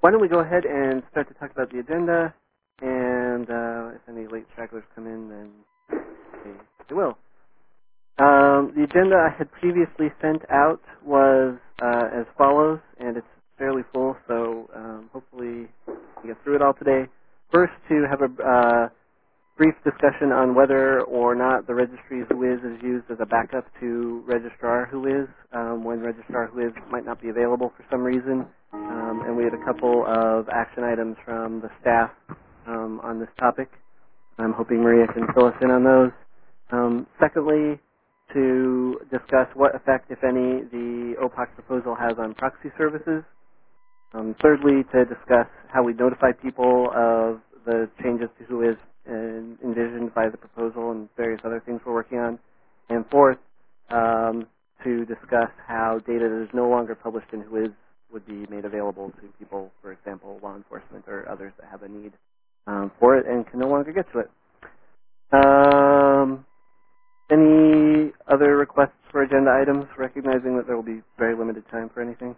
Why don't we go ahead and start to talk about the agenda, and if any late stragglers come in, then they will. The agenda I had previously sent out was as follows, and it's fairly full, so hopefully we get through it all today. First, to have a brief discussion on whether or not the registry Whois is used as a backup to registrar Whois when registrar Whois might not be available for some reason. And we had a couple of action items from the staff on this topic. I'm hoping Maria can fill us in on those. Secondly, to discuss what effect, if any, the OPOC proposal has on proxy services. Thirdly, to discuss how we notify people of the changes to Whois envisioned by the proposal and various other things we're working on. And fourth, to discuss how data that is no longer published in Whois would be made available to people, for example, law enforcement or others that have a need for it and can no longer get to it. Any other requests for agenda items, recognizing that there will be very limited time for anything?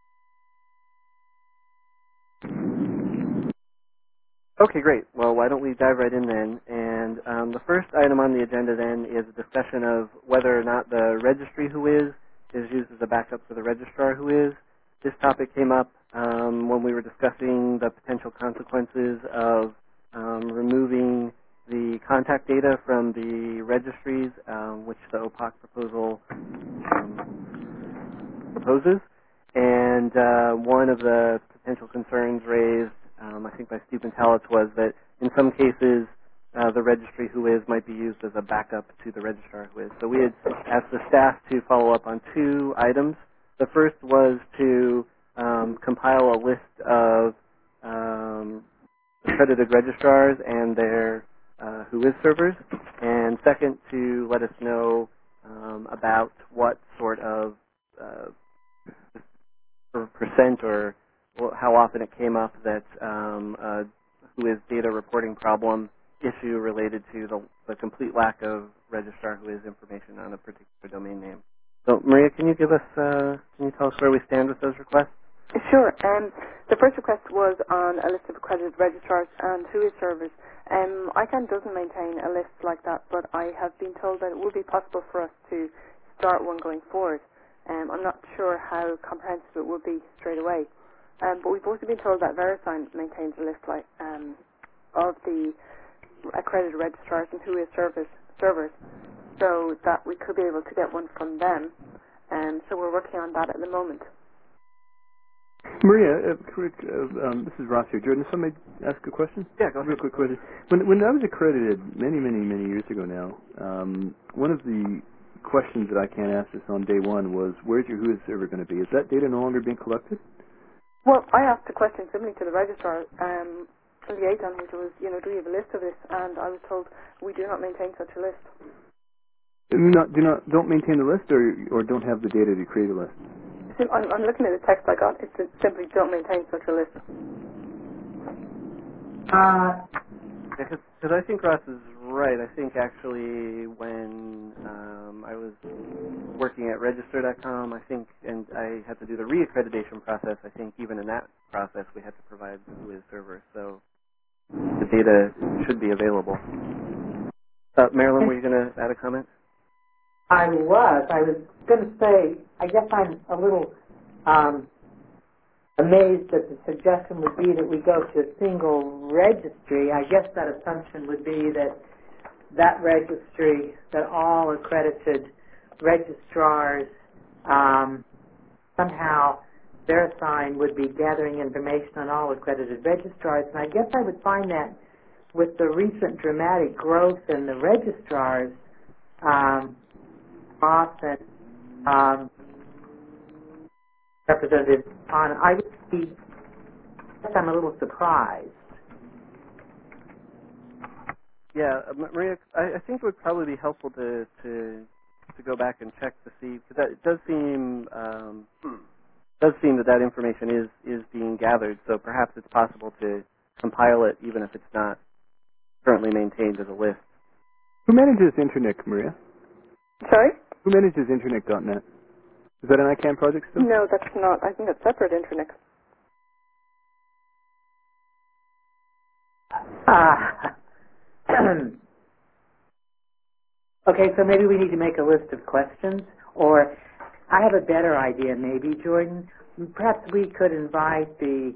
Okay, great. Well, why don't we dive right in then? And the first item on the agenda then is a discussion of whether or not the registry Whois is used as a backup for the registrar Whois. This topic came up when we were discussing the potential consequences of removing the contact data from the registries, which the OPOC proposal proposes. And one of the potential concerns raised, I think by Stephen Tallitz, was that in some cases the registry Whois might be used as a backup to the registrar Whois. So we had asked the staff to follow up on two items. The first was to compile a list of accredited registrars and their Whois servers, and second, to let us know about what sort of percent or how often it came up that Whois data reporting problem issue related to the complete lack of registrar Whois information on a particular domain name. So, Maria, can you tell us where we stand with those requests? Sure. The first request was on a list of accredited registrars and Whois servers. ICANN doesn't maintain a list like that, but I have been told that it would be possible for us to start one going forward. I'm not sure how comprehensive it would be straight away. But we've also been told that VeriSign maintains a list of the accredited registrars and Whois servers, so that we could be able to get one from them. So we're working on that at the moment. Maria, this is Ross here. Jordan, somebody ask a question? Yeah, go ahead. Real quick question. When I was accredited many years ago now, one of the questions that I can't ask this on day one was, where's your Whois server going to be? Is that data no longer being collected? Well, I asked a question similarly to the registrar liaison, which was, do you have a list of this? And I was told we do not maintain such a list. Don't maintain the list, or don't have the data to create a list? I'm looking at the text I got. It simply don't maintain such a list. Because I think Ross is right. I think actually when I was working at register.com, and I had to do the reaccreditation process, I think even in that process we had to provide the Whois server. So the data should be available. Marilyn, were you going to add a comment? I was going to say, I guess I'm a little amazed that the suggestion would be that we go to a single registry. I guess that assumption would be that registry, that all accredited registrars, somehow VeriSign would be gathering information on all accredited registrars. And I guess I would find that with the recent dramatic growth in the registrars, often represented on, I guess I'm a little surprised. Yeah, Maria, I think it would probably be helpful to go back and check to see, because it does seem that information is being gathered. So perhaps it's possible to compile it even if it's not currently maintained as a list. Who manages Internet, Maria? Sorry? Who manages Internet.net? Is that an ICANN project still? No, that's not. I think that's separate Internet. Okay, so maybe we need to make a list of questions, or I have a better idea maybe, Jordan. Perhaps we could invite the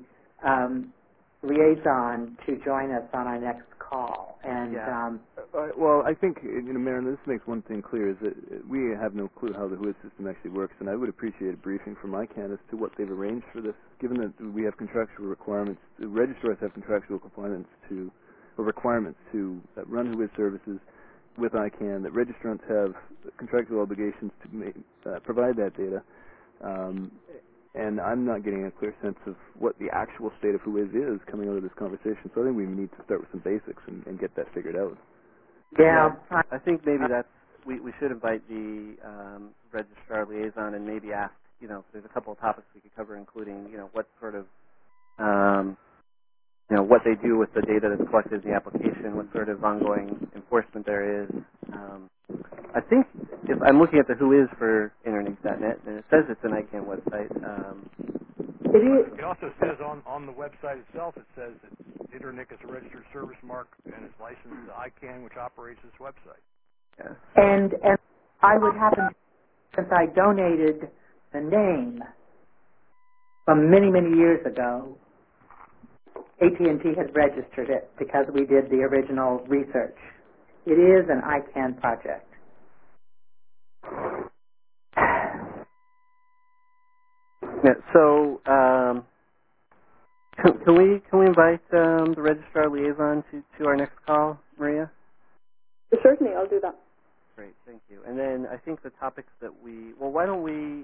liaison to join us on our next call. And well, I think, Marilyn, this makes one thing clear, is that we have no clue how the WHOIS system actually works, and I would appreciate a briefing from ICANN as to what they've arranged for this, given that we have contractual requirements. The registrars have contractual requirements to run WHOIS services with ICANN, that registrants have contractual obligations to provide that data. And I'm not getting a clear sense of what the actual state of WHOIS is coming out of this conversation. So I think we need to start with some basics and get that figured out. Yeah, I think maybe we should invite the registrar liaison and maybe ask, there's a couple of topics we could cover, including, what sort of, what they do with the data that's collected in the application, what sort of ongoing enforcement there is. I think if I'm looking at the WHOIS for Internet.net, and it says it's an ICANN website. It is. It also says on the website itself, it says that Internet is a registered service mark and is licensed to ICANN, which operates this website. Yeah. And I would happen, since I donated the name from many, many years ago, AT&T has registered it because we did the original research. It is an ICANN project. Yeah, so can we invite the registrar liaison to our next call, Maria? Certainly, I'll do that. Great, thank you. And then I think the topics that why don't we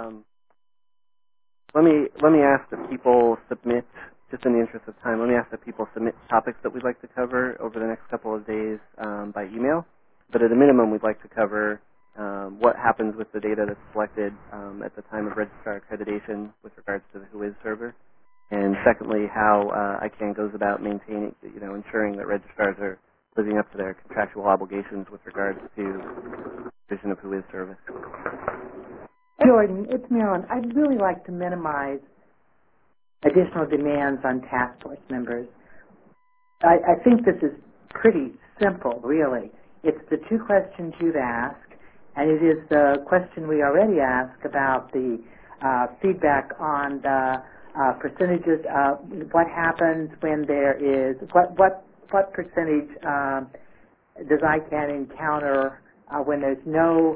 let me ask that people submit, just in the interest of time, let me ask that people submit topics that we'd like to cover over the next couple of days by email. But at a minimum, we'd like to cover what happens with the data that's collected at the time of registrar accreditation with regards to the WHOIS server, and secondly, how ICANN goes about maintaining, ensuring that registrars are living up to their contractual obligations with regards to provision of WHOIS service. Jordan, it's Marilyn. I'd really like to minimize additional demands on task force members. I think this is pretty simple, really. It's the two questions you've asked, and it is the question we already asked about the feedback on the percentages of what happens when there is, what percentage does ICANN encounter when there's no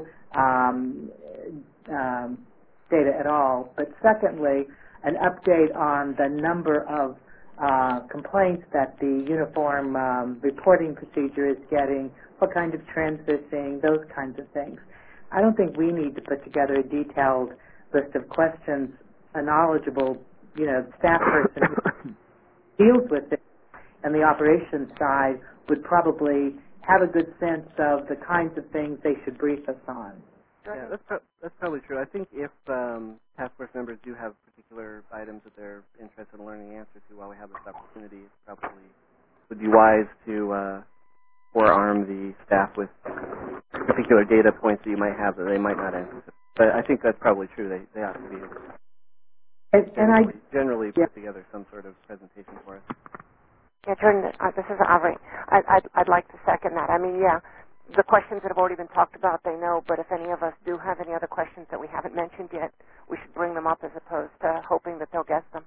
data at all. But secondly, an update on the number of complaints that the uniform reporting procedure is getting, what kind of trends they're seeing, those kinds of things. I don't think we need to put together a detailed list of questions. A knowledgeable, staff person who deals with it and the operations side would probably have a good sense of the kinds of things they should brief us on. Yeah, that's probably true. I think if task force members do have particular items that they're interested in learning the answer to while we have this opportunity, it probably would be wise to forearm the staff with particular data points that you might have that they might not anticipate. But I think that's probably true. They ought to be generally put together some sort of presentation for us. Yeah, Jordan, this is Avery. I'd like to second that. I mean, yeah, the questions that have already been talked about, they know, but if any of us do have any other questions that we haven't mentioned yet, we should bring them up as opposed to hoping that they'll guess them.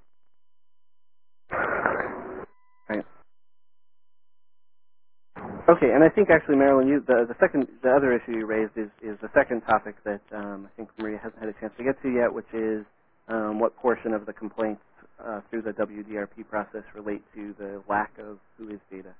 Right. Okay, and I think actually, Marilyn, the other issue you raised is the second topic that I think Maria hasn't had a chance to get to yet, which is what portion of the complaints through the WDRP process relate to the lack of WHOIS data.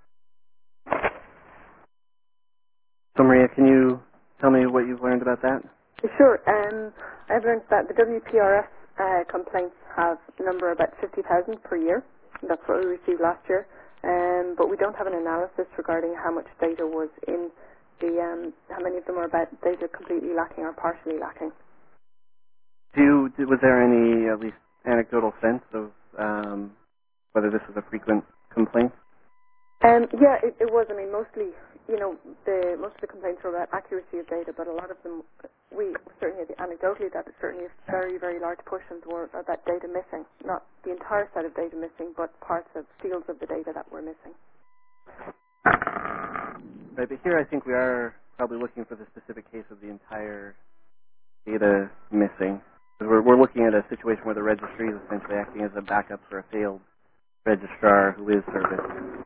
So, Maria, can you tell me what you've learned about that? Sure. I've learned that the WPRS complaints have a number about 50,000 per year. That's what we received last year. But we don't have an analysis regarding how much data was in how many of them are about data completely lacking or partially lacking. Was there any, at least anecdotal sense of whether this was a frequent complaint? Yeah, it was. I mean, mostly, most of the complaints were about accuracy of data, but a lot of them, we certainly anecdotally that certainly a very, very large portions were about data missing. Not the entire set of data missing, but parts of fields of the data that were missing. Right, but here I think we are probably looking for the specific case of the entire data missing. 'Cause we're looking at a situation where the registry is essentially acting as a backup for a failed registrar who is serviced.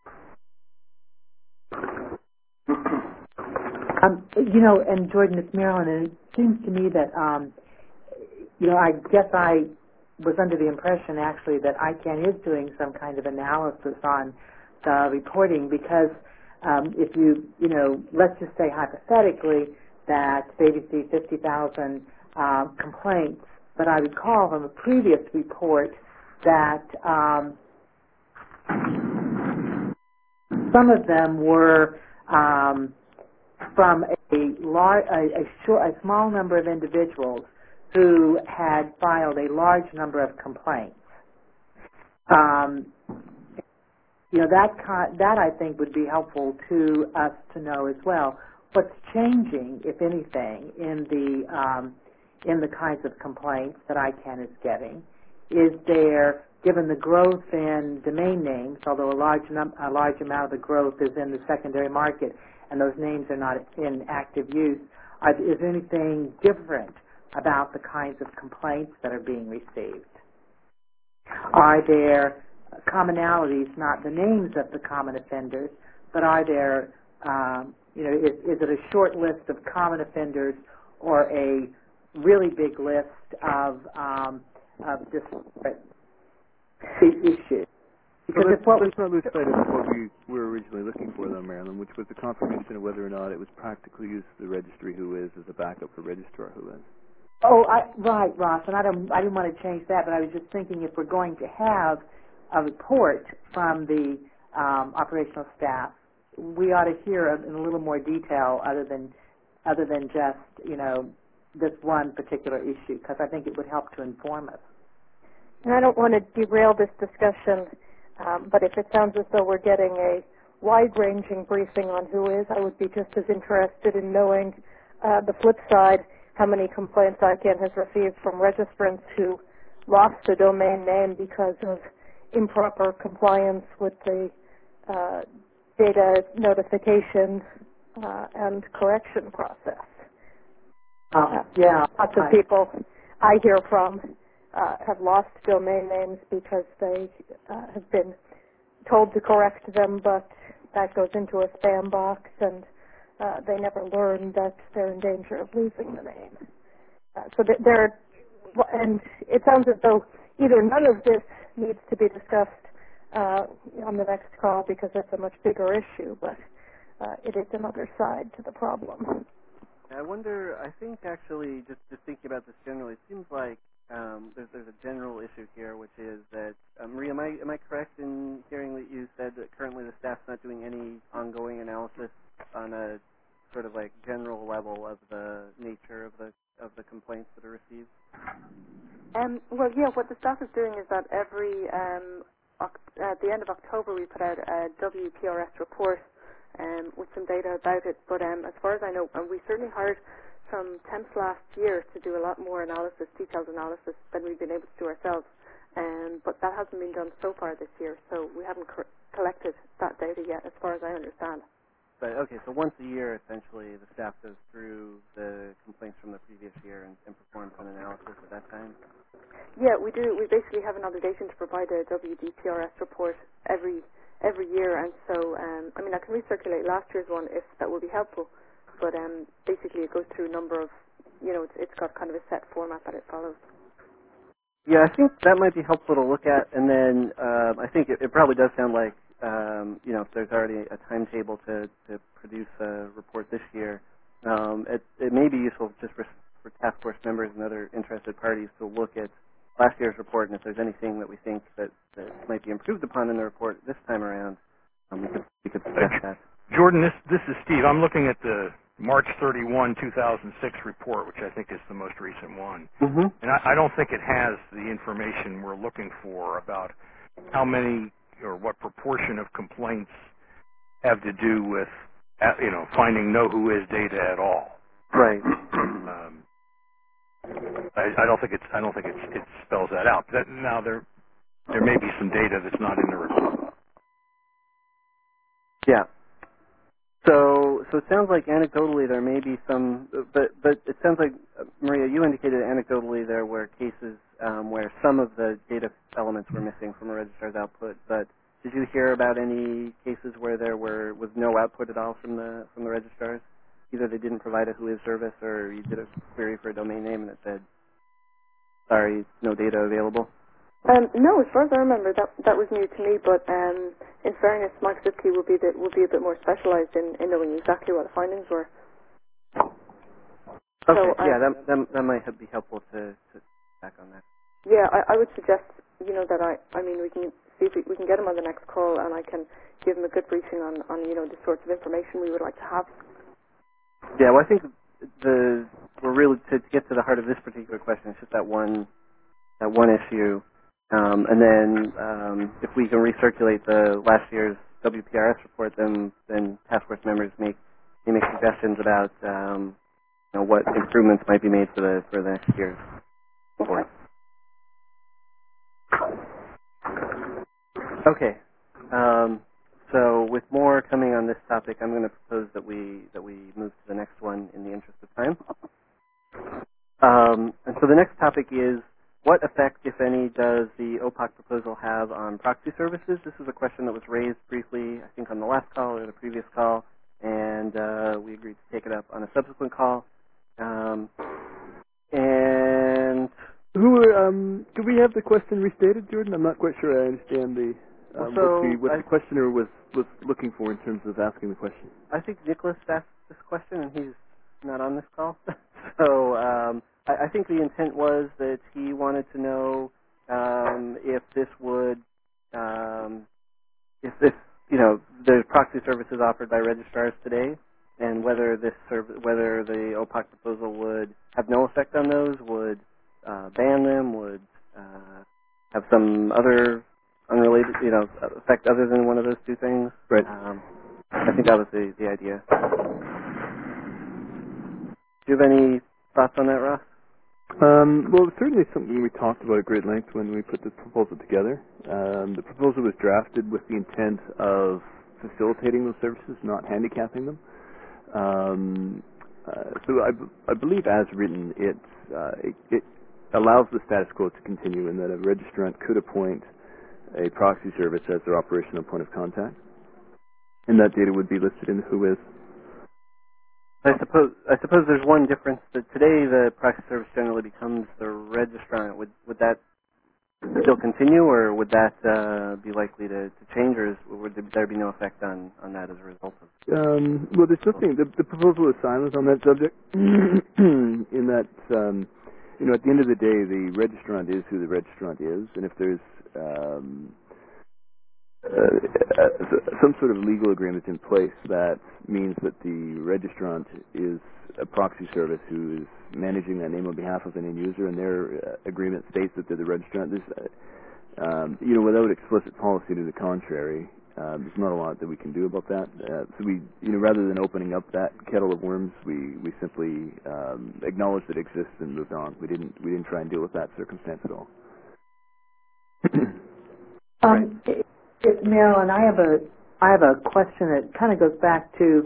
And Jordan, it's Marilyn, and it seems to me that, I guess I was under the impression actually that ICANN is doing some kind of analysis on the reporting because if let's just say hypothetically that they received 50,000 complaints, but I recall from a previous report that some of them were from a small number of individuals who had filed a large number of complaints. That I think would be helpful to us to know as well. What's changing, if anything, in the kinds of complaints that ICANN is getting? Is there, given the growth in domain names, although a large amount of the growth is in the secondary market, and those names are not in active use, is there anything different about the kinds of complaints that are being received? Are there commonalities, not the names of the common offenders, but are there, is it a short list of common offenders or a really big list of disparate issues? Because let's not lose sight of what we were originally looking for, though, Marilyn, which was the confirmation of whether or not it was practical use of the registry who is as a backup for registrar who is. Oh, right, Ross, and I didn't want to change that, but I was just thinking if we're going to have a report from the operational staff, we ought to hear in a little more detail other than just this one particular issue, because I think it would help to inform us. And I don't want to derail this discussion, but if it sounds as though we're getting a wide-ranging briefing on who is, I would be just as interested in knowing the flip side, how many complaints ICANN has received from registrants who lost the domain name because of improper compliance with the data notification and correction process. Lots of people I hear from have lost domain names because they have been told to correct them, but that goes into a spam box, and they never learn that they're in danger of losing the name. And it sounds as though either none of this needs to be discussed on the next call because it's a much bigger issue, but it is another side to the problem. I wonder, I think actually, just thinking about this generally, it seems like there's a general issue here, which is that, Maria, am I correct in hearing that you said that currently the staff's not doing any ongoing analysis on a sort of like general level of the nature of the complaints that are received? Well, yeah, what the staff is doing is that at the end of October we put out a WPRS report with some data about it, but as far as I know, we certainly hired some temps last year to do a lot more analysis, detailed analysis, than we've been able to do ourselves, but that hasn't been done so far this year, so we haven't collected that data yet, as far as I understand. But, okay, so once a year, essentially, the staff goes through the complaints from the previous year and performs an analysis at that time? Yeah, we do. We basically have an obligation to provide a WDPRS report every year, and so, I can recirculate last year's one if that would be helpful, but basically it goes through a number of, it's got kind of a set format that it follows. Yeah, I think that might be helpful to look at, and then I think it probably does sound like, if there's already a timetable to produce a report this year, it may be useful just for task force members and other interested parties to look at last year's report, and if there's anything that we think that might be improved upon in the report this time around, we could suggest that. Jordan, this is Steve. I'm looking at the March 31, 2006 report, which I think is the most recent one. Mm-hmm. And I don't think it has the information we're looking for about how many or what proportion of complaints have to do with, finding know who is data at all. Right. I don't think it spells that out. Now there may be some data that's not in the report. Yeah. So it sounds like anecdotally there may be some, but it sounds like Maria, you indicated anecdotally there were cases where some of the data elements were missing from a registrar's output. But did you hear about any cases where there was no output at all from the registrars? Either they didn't provide a WHOIS service, or you did a query for a domain name and it said, "Sorry, no data available." No, as far as I remember, that was new to me. But in fairness, Mike Zipke would be a bit more specialised in knowing exactly what the findings were. Okay, So, yeah, that might be helpful to back on that. Yeah, I would suggest that I mean we can see if we can get him on the next call, and I can give him a good briefing on the sorts of information we would like to have. Yeah, well, I think we're really to get to the heart of this particular question. It's just that one issue. And then if we can recirculate the last year's WPRS report, then task force members may make suggestions about what improvements might be made for the next year's report. Okay. So with more coming on this topic, I'm going to propose that we move to the next one in the interest of time. And so the next topic is, what effect, if any, does the OPOC proposal have on proxy services? This is a question that was raised briefly, I think, on the last call or the previous call, and we agreed to take it up on a subsequent call. And do we have the question restated, Jordan? I'm not quite sure I understand what the questioner was looking for in terms of asking the question. I think Nicholas asked this question, and he's not on this call. So I think the intent was that he wanted to know if this would, if this, the proxy services offered by registrars today, and whether whether the OPOC proposal would have no effect on those, would ban them, would have some other unrelated, effect other than one of those two things. Right. I think that was the idea. Do you have any thoughts on that, Ross? Well, it's certainly something we talked about at great length when we put this proposal together. The proposal was drafted with the intent of facilitating those services, not handicapping them. So I believe, as written, it allows the status quo to continue, in that a registrant could appoint a proxy service as their operational point of contact, and that data would be listed in the WHOIS. I suppose there's one difference, that today the proxy service generally becomes the registrant. Would that still continue, or would that be likely to change, or would there be no effect on that as a result of it? Well, there's nothing. The proposal is silent on that subject, in that, at the end of the day, the registrant is who the registrant is, and if there's some sort of legal agreement in place that means that the registrant is a proxy service who is managing that name on behalf of an end user, and their agreement states that they're the registrant. Without explicit policy to the contrary, there's not a lot that we can do about that. So we, rather than opening up that kettle of worms, we simply acknowledged that it exists and moved on. We didn't try and deal with that circumstance at all. Right. Marilyn, I have a question that kind of goes back to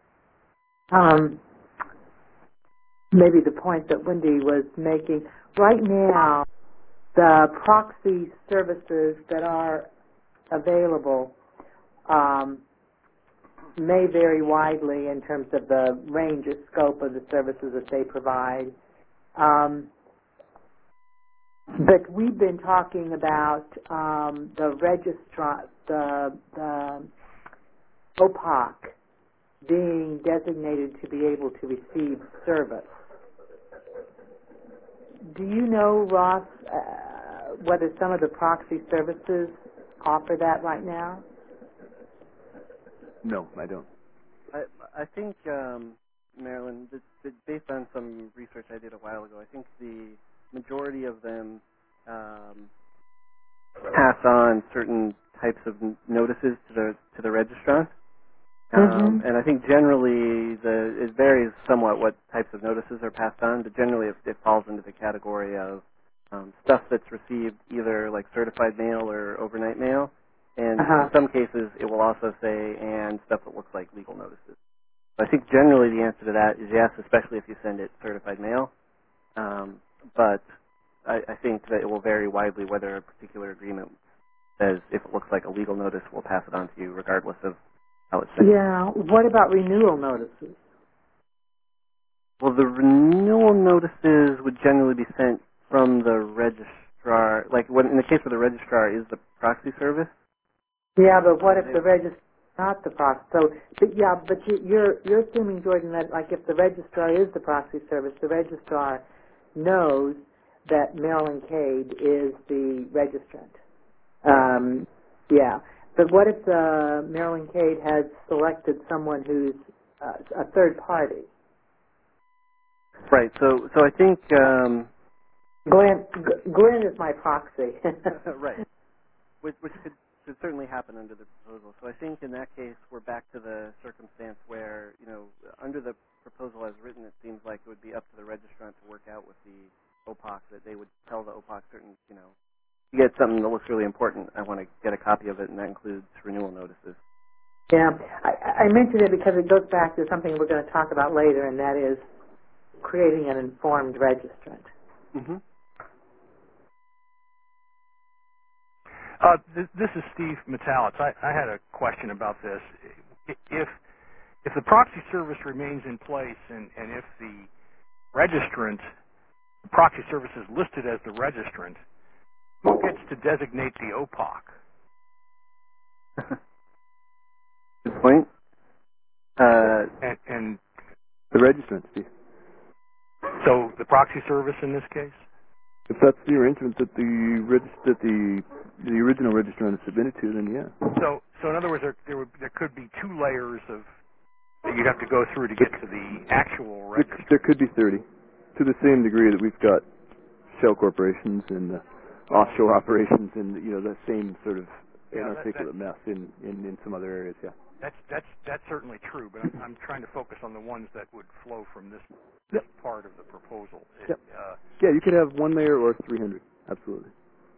maybe the point that Wendy was making. Right now, the proxy services that are available may vary widely in terms of the range or scope of the services that they provide. But we've been talking about the registrant, the OPOC, being designated to be able to receive service. Do you know, Ross, whether some of the proxy services offer that right now? No, I don't. I think, Marilyn, based on some research I did a while ago, I think the majority of them pass on certain types of notices to the registrant. And I think generally it varies somewhat what types of notices are passed on, but generally it falls into the category of stuff that's received either like certified mail or overnight mail, And in some cases, it will also say, and stuff that looks like legal notices. So I think generally the answer to that is yes, especially if you send it certified mail. But I think that it will vary widely whether a particular agreement says if it looks like a legal notice, we'll pass it on to you regardless of how it's sent. Yeah. What about renewal notices? Well, the renewal notices would generally be sent from the registrar. Like in the case where the registrar is the proxy service. Yeah, but what if the registrar is not the proxy? So, but you're assuming, Jordan, that like if the registrar is the proxy service, the registrar knows that Marilyn Cade is the registrant. Yeah. But what if Marilyn Cade has selected someone who's a third party? Right. So I think Glenn is my proxy. right, which could certainly happen under the proposal. So I think in that case we're back to the circumstance where under the proposal as written, it seems like it would be up to the registrant to work out with the OPOC that they would tell the OPOC certain you get something that looks really important. I want to get a copy of it, and that includes renewal notices. Yeah, I mentioned it because it goes back to something we're going to talk about later, and that is creating an informed registrant. Mm-hmm. This is Steve Metalitz. I had a question about this. If the proxy service remains in place and if the registrant, the proxy service is listed as the registrant, who gets to designate the OPOC? Good point. And the registrant, Steve. So the proxy service in this case? If that's the arrangement that the original registrant is submitted to, then yeah. So in other words, there could be two layers of that you'd have to go through to get to the actual registrant. There could be 30, to the same degree that we've got shell corporations and offshore operations and the same sort of inarticulate mess in some other areas. Yeah. That's certainly true, but I'm trying to focus on the ones that would flow from this part of the proposal. Yep. Yeah, you could have one layer or 300. Absolutely.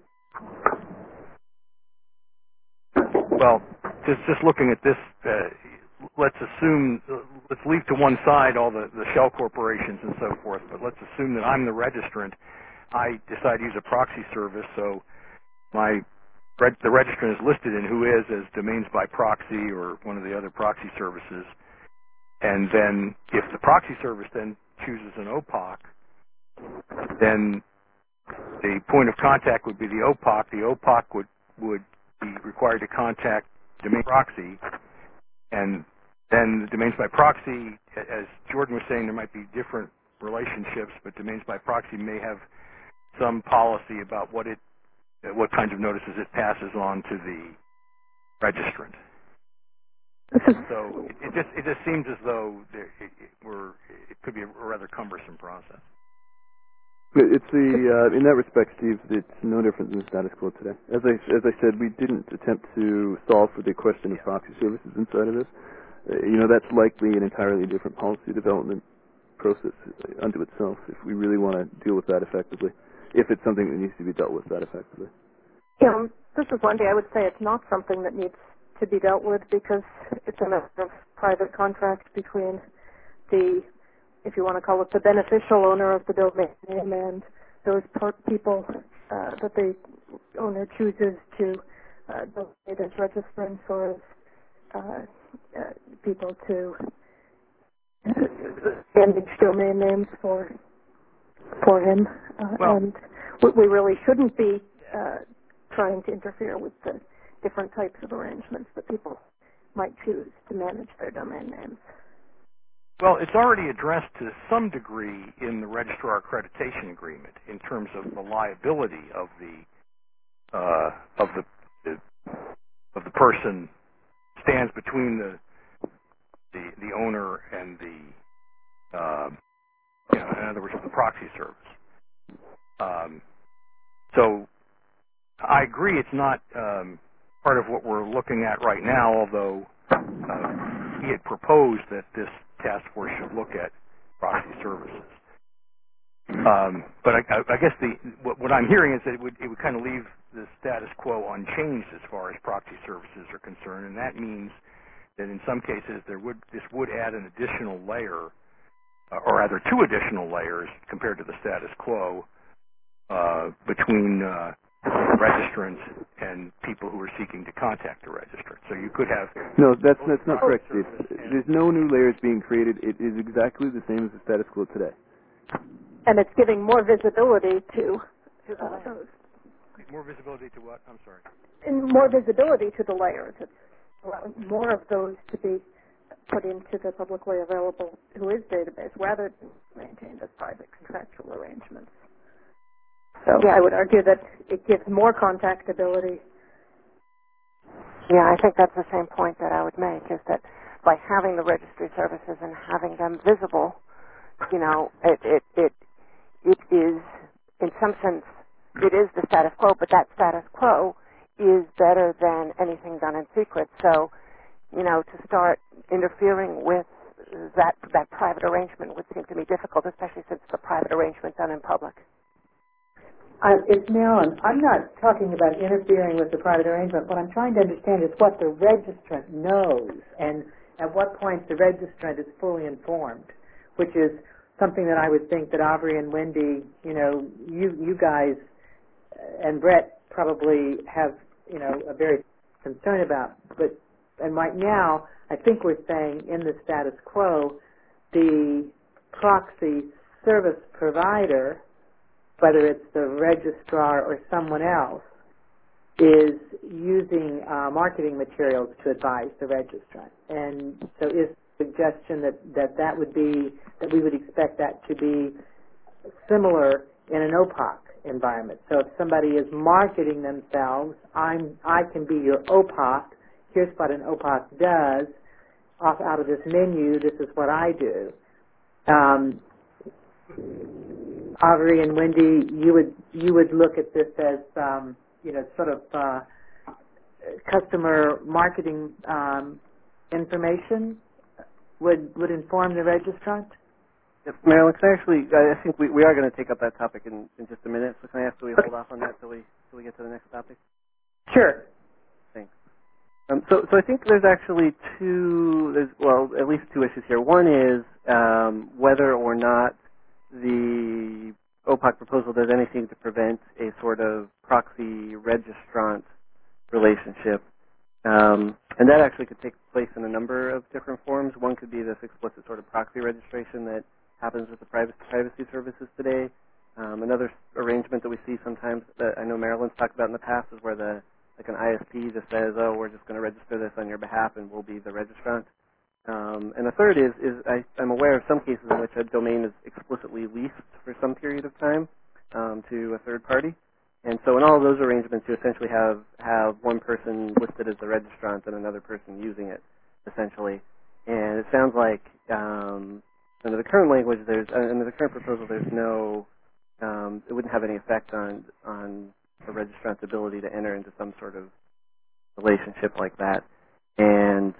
Well, just looking at this, let's leave to one side all the shell corporations and so forth, but let's assume that I'm the registrant. I decide to use a proxy service, so the registrant is listed in Whois as domains by proxy or one of the other proxy services. And then if the proxy service then chooses an OPOC, then the point of contact would be the OPOC. The OPOC would be required to contact domain proxy. And then the domains by proxy, as Jordan was saying, there might be different relationships, but domains by proxy may have some policy about what kinds of notices it passes on to the registrant. So it just seems as though it could be a rather cumbersome process. It's in that respect, Steve, it's no different than the status quo today. As I said, we didn't attempt to solve for the question of proxy services inside of this. That's likely an entirely different policy development process unto itself if we really want to deal with that effectively, if it's something that needs to be dealt with that effectively. Yeah, this is Wendy. I would say it's not something that needs to be dealt with because it's a matter of private contract between the, if you want to call it, the beneficial owner of the domain name and those people that the owner chooses to donate as registrants or as people to manage domain names for him. And we really shouldn't be trying to interfere with the different types of arrangements that people might choose to manage their domain names. Well, it's already addressed to some degree in the registrar accreditation agreement in terms of the liability of the person stands between the owner and the in other words, the proxy service. So I agree it's not part of what we're looking at right now, although he had proposed that this task force should look at proxy services. But I guess what I'm hearing is that it would kind of leave the status quo unchanged as far as proxy services are concerned, and that means that in some cases this would add an additional layer, or rather two additional layers compared to the status quo between registrants and people who are seeking to contact the registrant. So you could have... No, that's not correct, Steve. There's no new layers being created. It is exactly the same as the status quo today. And it's giving more visibility to those. More visibility to what? I'm sorry. And more visibility to the layers. It's allowing more of those to be put into the publicly available WHOIS database rather than maintained as private contractual arrangements. So I would argue that it gives more contactability. Yeah, I think that's the same point that I would make, is that by having the registry services and having them visible, you know, it is, in some sense, it is the status quo, but that status quo is better than anything done in secret. So, you know, to start interfering with that private arrangement would seem to be difficult, especially since the private arrangement done in public. It's Marilyn. I'm not talking about interfering with the private arrangement. What I'm trying to understand is what the registrant knows and at what point the registrant is fully informed, which is something that I would think that Aubrey and Wendy, you know, you guys and Brett probably have, you know, a very concern about. And right now, I think we're saying in the status quo, the proxy service provider, whether it's the registrar or someone else, is using marketing materials to advise the registrant. And so is the suggestion that would be, that we would expect that to be similar in an OPOC environment. So if somebody is marketing themselves, I can be your OPOC, here's what an OPOC does, out of this menu, this is what I do. Aubrey and Wendy, you would look at this as you know, sort of customer marketing information would inform the registrant. Yes, Marilyn, I think we are going to take up that topic in just a minute. So can I ask that we hold off on that till we get to the next topic? Sure. Thanks. So I think there's actually at least two issues here. One is whether or not the OPOC proposal does anything to prevent a sort of proxy registrant relationship. And that actually could take place in a number of different forms. One could be this explicit sort of proxy registration that happens with the privacy services today. Another arrangement that we see sometimes that I know Marilyn's talked about in the past is where like an ISP just says, oh, we're just going to register this on your behalf and we'll be the registrant. And the third is I'm aware of some cases in which a domain is explicitly leased for some period of time to a third party. And so in all of those arrangements, you essentially have one person listed as the registrant and another person using it, essentially. And it sounds like under the current language, under the current proposal, there's no, it wouldn't have any effect on a registrant's ability to enter into some sort of relationship like that. And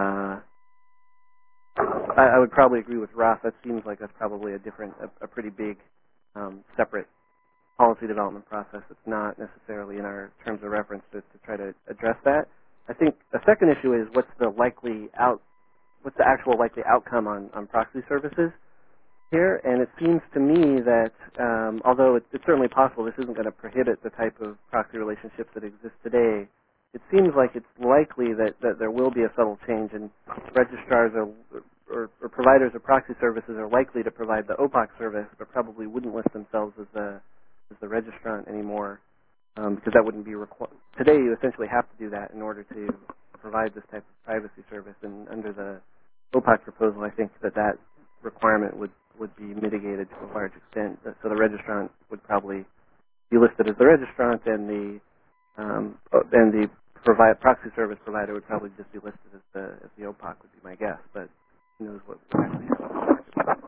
I would probably agree with Ross. That seems like that's probably a pretty big separate policy development process. It's not necessarily in our terms of reference to try to address that. I think the second issue is what's the actual likely outcome on proxy services here. And it seems to me that although it's certainly possible this isn't going to prohibit the type of proxy relationships that exist today, it seems like it's likely that there will be a subtle change, and registrars or providers of proxy services are likely to provide the OPOC service, but probably wouldn't list themselves as the registrant anymore, because that wouldn't be required. Today, you essentially have to do that in order to provide this type of privacy service, and under the OPOC proposal, I think that requirement would be mitigated to a large extent. So the registrant would probably be listed as the registrant, and the proxy service provider would probably just be listed as the OPOC, would be my guess, but who knows what actually happens.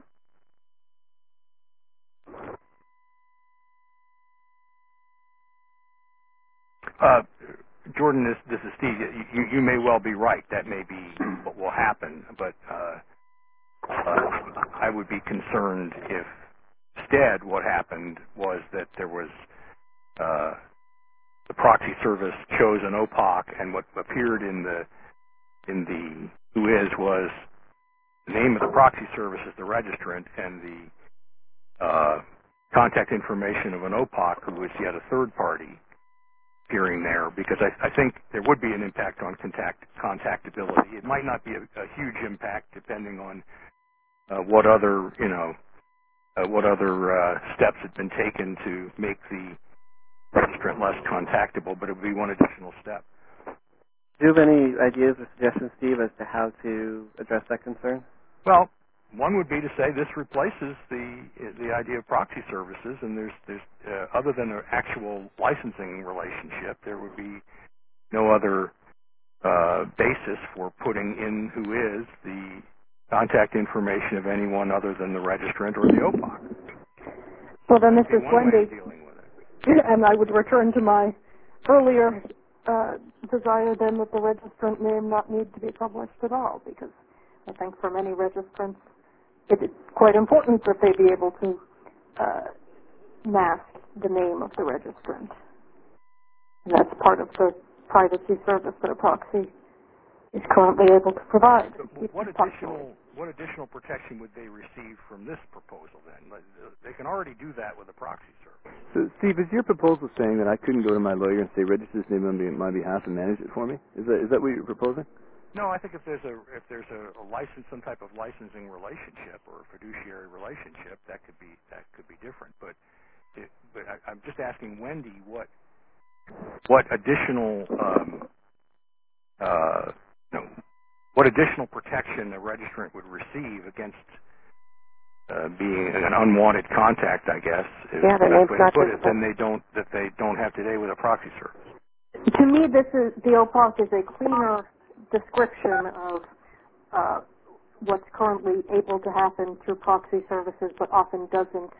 Jordan, this is Steve. You may well be right. That may be what will happen, but I would be concerned if instead what happened was that there was the proxy service chose an OPOC, and what appeared in the WHOIS was the name of the proxy service as the registrant and the contact information of an OPOC who was yet a third party appearing there, because I think there would be an impact on contactability. It might not be a huge impact depending on what other steps had been taken to make the registrant less contactable, but it would be one additional step. Do you have any ideas or suggestions, Steve, as to how to address that concern? Well, one would be to say this replaces the idea of proxy services, and there's other than an actual licensing relationship, there would be no other basis for putting in WHOIS the contact information of anyone other than the registrant or the OPOC. Well, then this is one way Wendy, of dealing with it. and I would return to my earlier desire then that the registrant name not need to be published at all, because I think for many registrants it is quite important that they be able to mask the name of the registrant. And that's part of the privacy service that a proxy is currently able to provide. So what additional protection would they receive from this proposal then? They can already do that with a proxy service. So, Steve, is your proposal saying that I couldn't go to my lawyer and say, register this name on my behalf and manage it for me? Is that what you're proposing? No, I think if there's a license, some type of licensing relationship or a fiduciary relationship, that could be different. But I'm just asking Wendy what additional what additional protection a registrant would receive against being an unwanted contact, I guess, is the best way to put it, than they don't have today with a proxy service. To me, the OPOC is a cleaner description of what's currently able to happen through proxy services, but often doesn't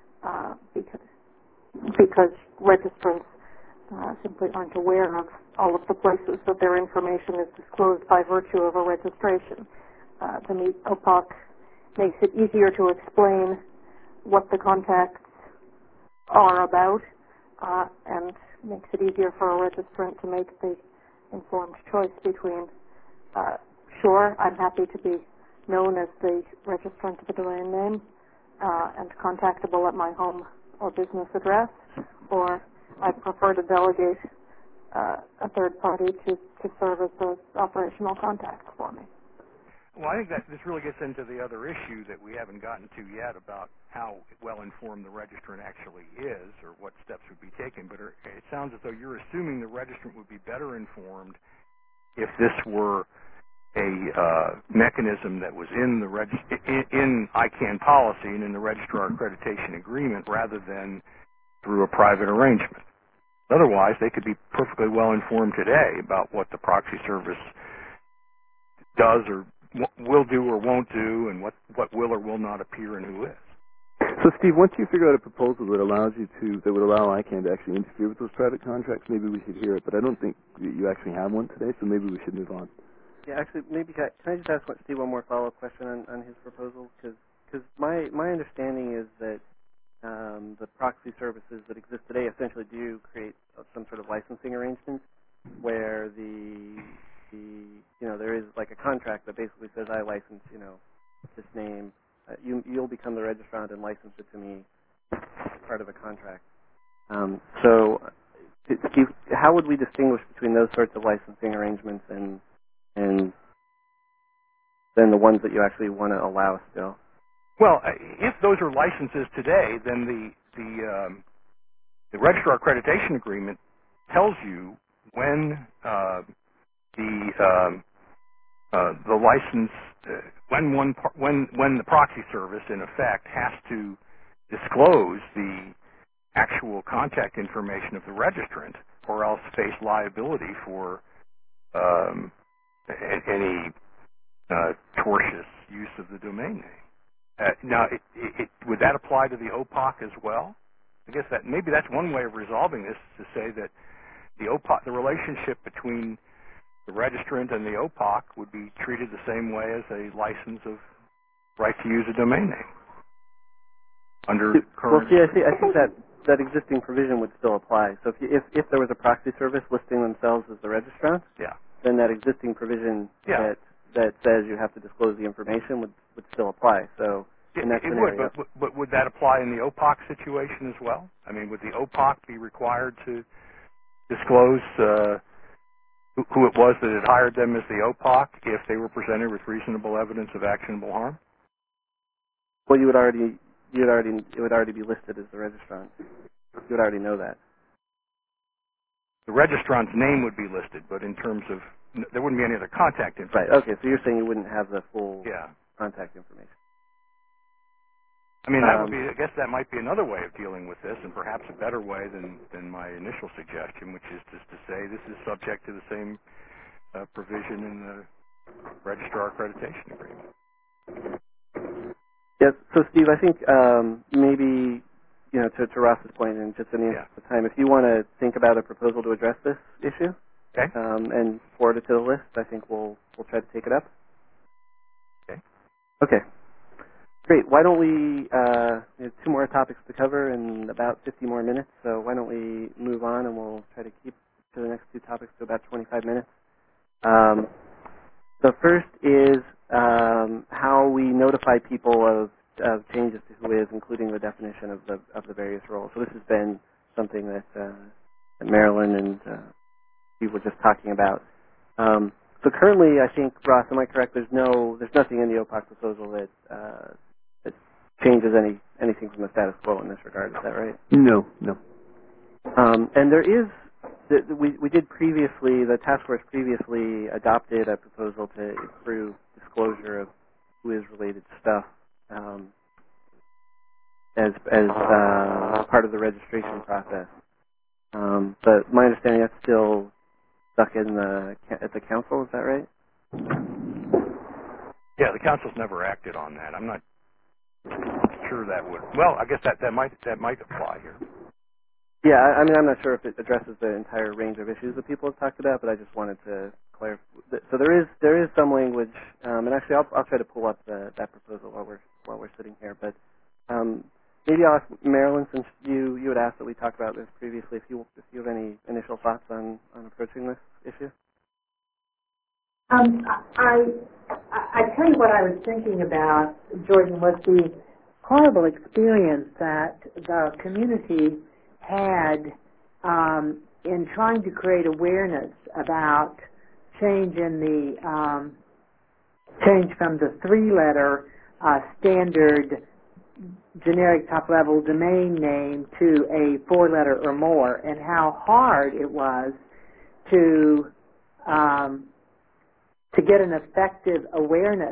because registrants simply aren't aware of all of the places that their information is disclosed by virtue of a registration. To me, OPOC makes it easier to explain what the contacts are about and makes it easier for a registrant to make the informed choice between, sure, I'm happy to be known as the registrant of a domain name and contactable at my home or business address, or I prefer to delegate a third party to serve as the operational contact for me. Well, I think that this really gets into the other issue that we haven't gotten to yet about how well-informed the registrant actually is or what steps would be taken. But it sounds as though you're assuming the registrant would be better informed if this were a mechanism that was in the in ICANN policy and in the registrar accreditation agreement rather than through a private arrangement. Otherwise, they could be perfectly well-informed today about what the proxy service does or will do or won't do, and what will or will not appear in WHOIS. So, Steve, once you figure out a proposal that would allow ICANN to actually interfere with those private contracts, maybe we should hear it. But I don't think you actually have one today, so maybe we should move on. Yeah, actually, maybe can I just ask Steve one more follow-up question on his proposal? Because my understanding is that the proxy services that exist today essentially do create some sort of licensing arrangement where there is like a contract that basically says I license this name. You'll become the registrant and license it to me as part of a contract. So, Steve, how would we distinguish between those sorts of licensing arrangements and then the ones that you actually want to allow still? Well, if those are licenses today, then the registrar accreditation agreement tells you when the license when the proxy service in effect has to disclose the actual contact information of the registrant, or else face liability for any tortious use of the domain name. Now, would that apply to the OPOC as well? I guess maybe that's one way of resolving this, to say that the OPOC, the relationship between the registrant and the OPOC, would be treated the same way as a license of right to use a domain name under current. Well, see, I think that that existing provision would still apply. So if there was a proxy service listing themselves as the registrant, Yeah. then that existing provision Yeah. that says you have to disclose the information would still apply. So in that It scenario, would, but would that apply in the OPOC situation as well? I mean, would the OPOC be required to disclose who it was that had hired them as the OPOC if they were presented with reasonable evidence of actionable harm? well, it would already be listed as the registrant. You would already know that. The registrant's name would be listed, but in terms of there wouldn't be any other contact information. Right. Okay. So you're saying you wouldn't have the full Yeah. contact information. I mean, that would be. I guess that might be another way of dealing with this, and perhaps a better way than my initial suggestion, which is just to say this is subject to the same provision in the registrar accreditation agreement. Yes. So, Steve, I think maybe, to Ross's point, and just in the interest of time, if you want to think about a proposal to address this issue, okay, and forward it to the list, I think we'll try to take it up. Okay. Okay. Great. Why don't we have 2 more topics to cover in about 50 more minutes, so why don't we move on, and we'll try to keep to the next 2 topics to about 25 minutes. The first is how we notify people of changes to WHOIS, including the definition of the various roles. So this has been something that Marilyn and Steve were just talking about. So currently, I think, Ross, am I correct? There's nothing in the OPOC proposal that changes anything from the status quo in this regard. Is that right? No. And there is. We did previously, the task force previously adopted a proposal to improve disclosure of WHOIS-related stuff as part of the registration process. But my understanding, that's still stuck at the council. Is that right? Yeah, the council's never acted on that. I'm not sure that would. Well, I guess that might apply here. Yeah, I mean, I'm not sure if it addresses the entire range of issues that people have talked about, but I just wanted to clarify. So there is some language, and actually, I'll try to pull up that proposal while we're sitting here. But maybe I'll ask Marilyn, since you had asked that we talked about this previously, if you have any initial thoughts on approaching this issue. I tell you what I was thinking about, Jordan, was the horrible experience that the community had in trying to create awareness about change from the 3-letter standard generic top-level domain name to a 4-letter or more, and how hard it was to get an effective awareness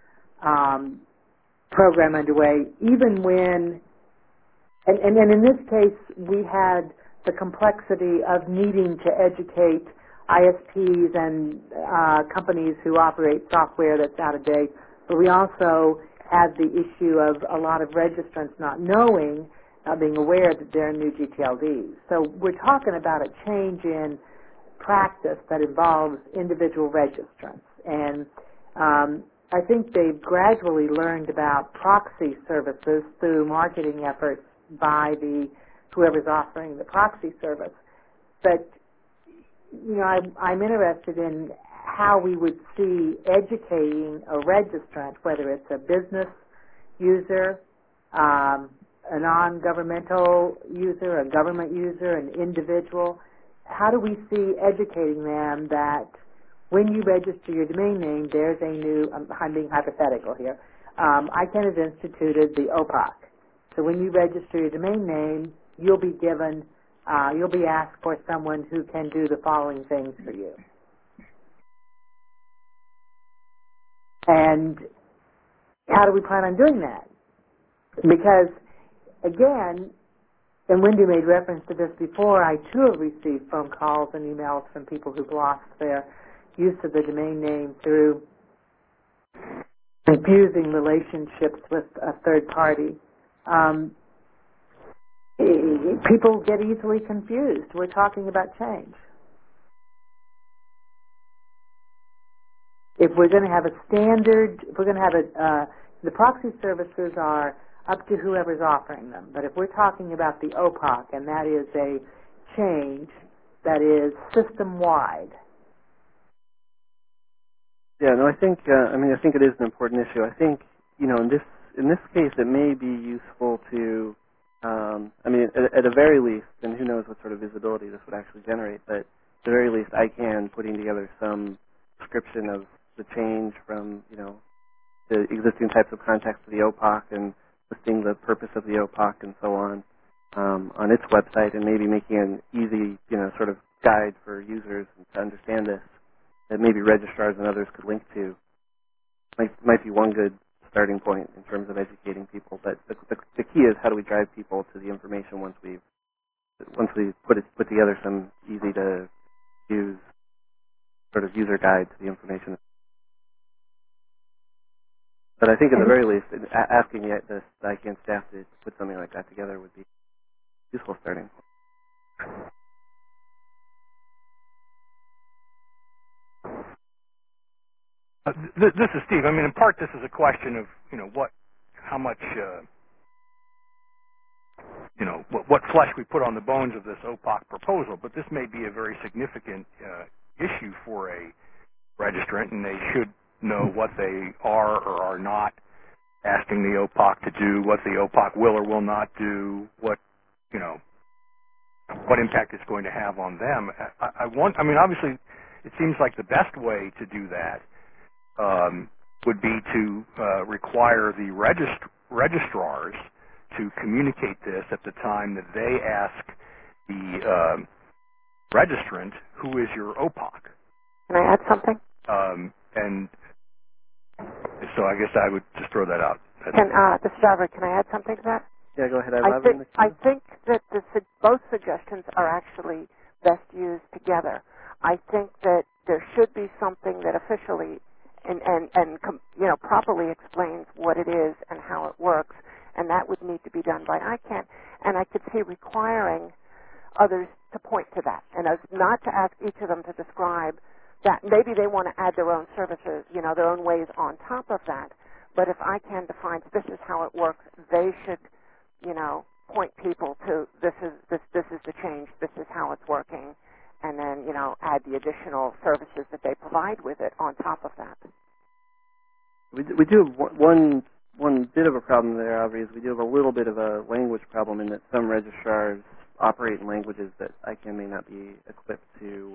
program underway, even when, and in this case, we had the complexity of needing to educate ISPs and companies who operate software that's out of date, but we also had the issue of a lot of registrants not knowing, not being aware that there are new GTLDs. So we're talking about a change in practice that involves individual registrants. And I think they've gradually learned about proxy services through marketing efforts by whoever's offering the proxy service. But, I'm interested in how we would see educating a registrant, whether it's a business user, a non-governmental user, a government user, an individual. How do we see educating them that when you register your domain name, there's a new, I'm being hypothetical here, ICANN has instituted the OPOC. So when you register your domain name, you'll be asked for someone who can do the following things for you. And how do we plan on doing that? Because, again, and Wendy made reference to this before, I too have received phone calls and emails from people who've lost their use of the domain name through confusing relationships with a third party. People get easily confused. We're talking about change. If we're going to have a standard, if we're going to have the proxy services are up to whoever's offering them. But if we're talking about the OPOC, and that is a change that is system-wide. Yeah, no, I think it is an important issue. I think, in this case, it may be useful to, at a very least, and who knows what sort of visibility this would actually generate, but at the very least, ICANN putting together some description of the change from, the existing types of contacts to the OPOC and listing the purpose of the OPOC and so on its website, and maybe making an easy, sort of guide for users to understand this that maybe registrars and others could link to. Might be one good starting point in terms of educating people. But the key is, how do we drive people to the information once we put together some easy to use sort of user guide to the information. But I think at the very least, asking the ICANN staff to put something like that together would be a useful starting point. This is Steve. In part, this is a question of, how much, what flesh we put on the bones of this OPOC proposal. But this may be a very significant issue for a registrant, and they should know what they are or are not asking the OPOC to do, what the OPOC will or will not do, what impact it's going to have on them. Obviously, it seems like the best way to do that would be to require the registrars to communicate this at the time that they ask the registrant, who is your OPOC? Can I add something? And so I guess I would just throw that out. This is Aubrey. Can I add something to that? Yeah, go ahead. I think that both suggestions are actually best used together. I think that there should be something that officially and properly explains what it is and how it works, and that would need to be done by ICANN. And I could see requiring others to point to that, and as not to ask each of them to describe that. Maybe they want to add their own services, their own ways on top of that. But if ICANN defines this is how it works, they should, point people to this is the change, this is how it's working, and then add the additional services that they provide with it on top of that. We do have one bit of a problem there, Aubrey, is we do have a little bit of a language problem in that some registrars operate in languages that ICANN may not be equipped to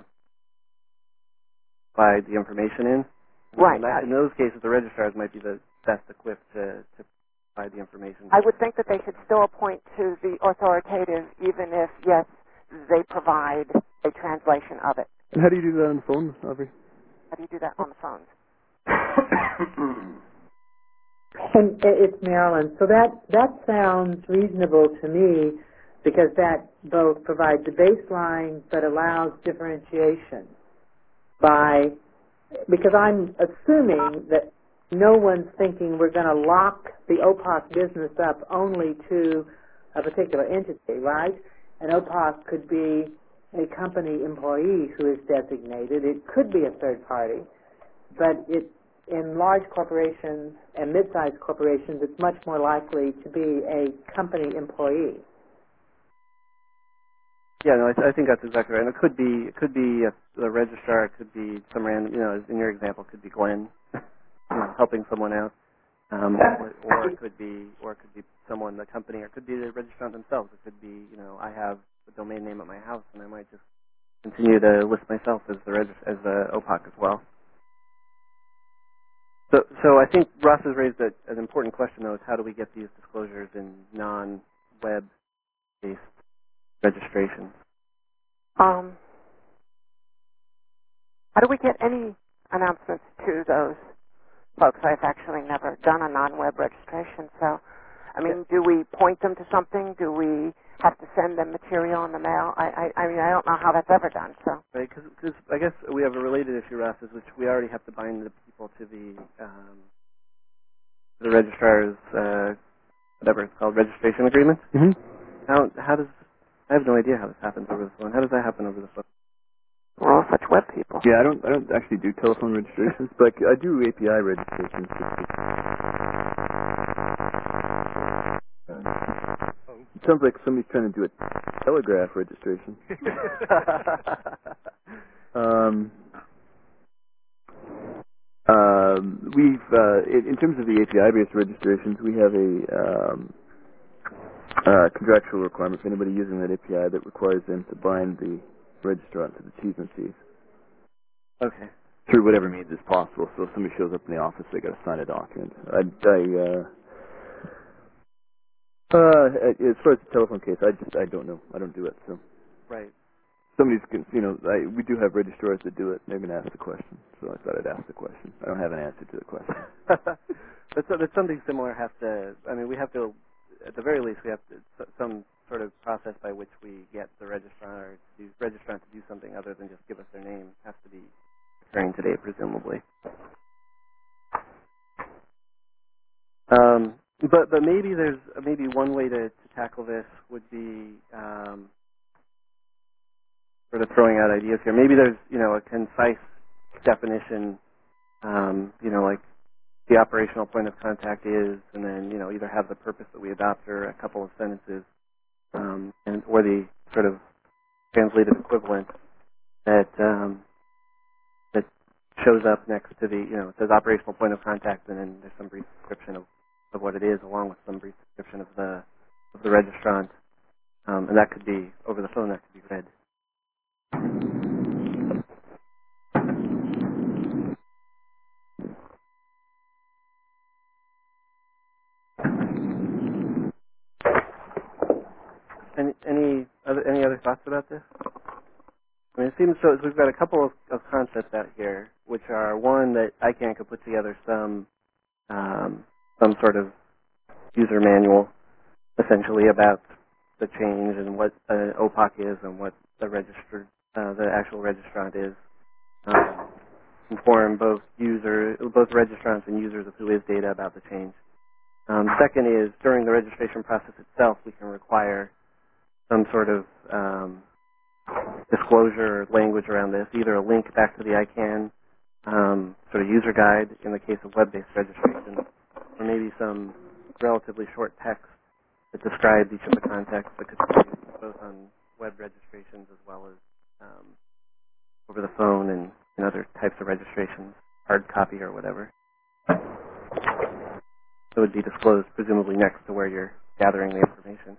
provide the information in. Right. In those cases, the registrars might be the best equipped to provide the information. I would think that they should still point to the authoritative, even if, yes, they provide a translation of it. And how do you do that on the phone, Aubrey? How do you do that on the phones? And it's Marilyn. So that sounds reasonable to me, because that both provides a baseline but allows differentiation because I'm assuming that no one's thinking we're going to lock the OPOC business up only to a particular entity, right? An OPOC could be a company employee who is designated. It could be a third party, but in large corporations and mid-sized corporations, it's much more likely to be a company employee. Yeah, no, I think that's exactly right. And it could be the registrar. It could be some random, in your example, it could be Glenn, helping someone out, or it could be someone, the company, or it could be the registrant themselves. It could be, I have the domain name at my house, and I might just continue to list myself as the OPOC as well. So I think Ross has raised an important question, though, is how do we get these disclosures in non-web based registration? How do we get any announcements to those folks? I've actually never done a non-web registration, so do we point them to something? Do we have to send them material in the mail? I don't know how that's ever done. So right, because I guess we have a related issue, Ross, is which we already have to bind the people to the registrar's whatever it's called, registration agreement. Mm-hmm. How does I have no idea how this happens over the phone. How does that happen over the phone? We're all such web people. Yeah, I don't actually do telephone registrations, but I do API registrations. sounds like somebody's trying to do a telegraph registration. In terms of the API-based registrations, we have a contractual requirement for anybody using that API that requires them to bind the registrant to the T's and C's. Okay. Through whatever means is possible. So if somebody shows up in the office, they got to sign a document. As far as the telephone case, I don't know. I don't do it. So. Right. Somebody's, we do have registrars that do it. They're going to ask the question, so I thought I'd ask the question. I don't have an answer to the question. That's something similar. We have to, at the very least, we have to, some sort of process by which we get the registrant to do something other than just give us their name. Has to be occurring today, presumably. But maybe one way to tackle this would be sort of throwing out ideas here. Maybe there's a concise definition, like the operational point of contact is, and then either have the purpose that we adopt or a couple of sentences, or the sort of translated equivalent that shows up next to the it says operational point of contact, and then there's some brief description of what it is, along with some brief description of the registrant, and that could be over the phone. That could be read. Any other thoughts about this? I mean, it seems so. We've got a couple of concepts out here, which are one that ICANN could put together some sort of user manual, essentially about the change and what an OPOC is and what the actual registrant is. Inform both registrants and users of who is data about the change. Second is during the registration process itself, we can require some sort of disclosure or language around this, either a link back to the ICANN sort of user guide in the case of web-based registration, or maybe some relatively short text that describes each of the contexts that could be used both on web registrations as well as over the phone and other types of registrations, hard copy or whatever. It would be disclosed presumably next to where you're gathering the information.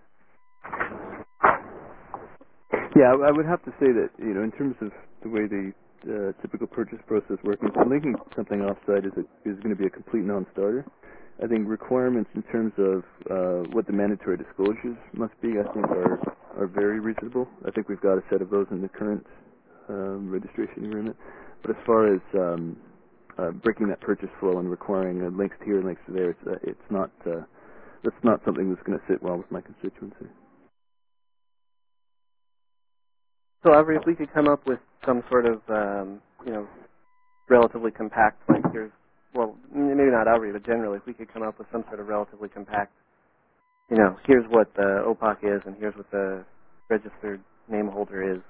Yeah, I would have to say that, in terms of the way the typical purchase process works, linking something offsite is going to be a complete non-starter. I think requirements in terms of what the mandatory disclosures must be, I think, are very reasonable. I think we've got a set of those in the current registration agreement. But as far as breaking that purchase flow and requiring links here and links to there, that's not something that's going to sit well with my constituency. So, Avery, if we could come up with some sort of, relatively compact, maybe not Avery, but generally, if we could come up with some sort of relatively compact, here's what the OPOC is and here's what the registered name holder is.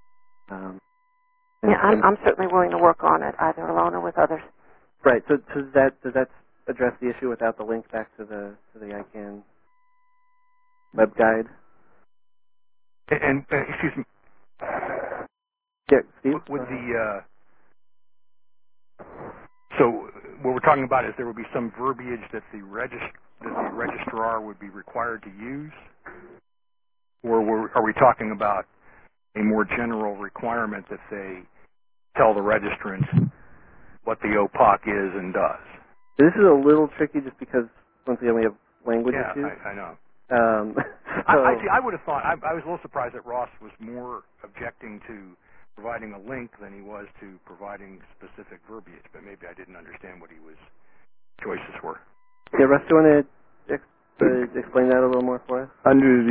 I'm certainly willing to work on it, either alone or with others. Right. So does that address the issue without the link back to the ICANN web guide? And excuse me. Yeah, Steve? So what we're talking about is there would be some verbiage that the registrar would be required to use, or are we talking about a more general requirement that they tell the registrant what the OPOC is and does? This is a little tricky just because once again we have language issues. Yeah, I know. I would have thought, I was a little surprised that Ross was more objecting to providing a link than he was to providing specific verbiage, but maybe I didn't understand what his choices were. Yeah, Russ, do you want to explain that a little more for us? Under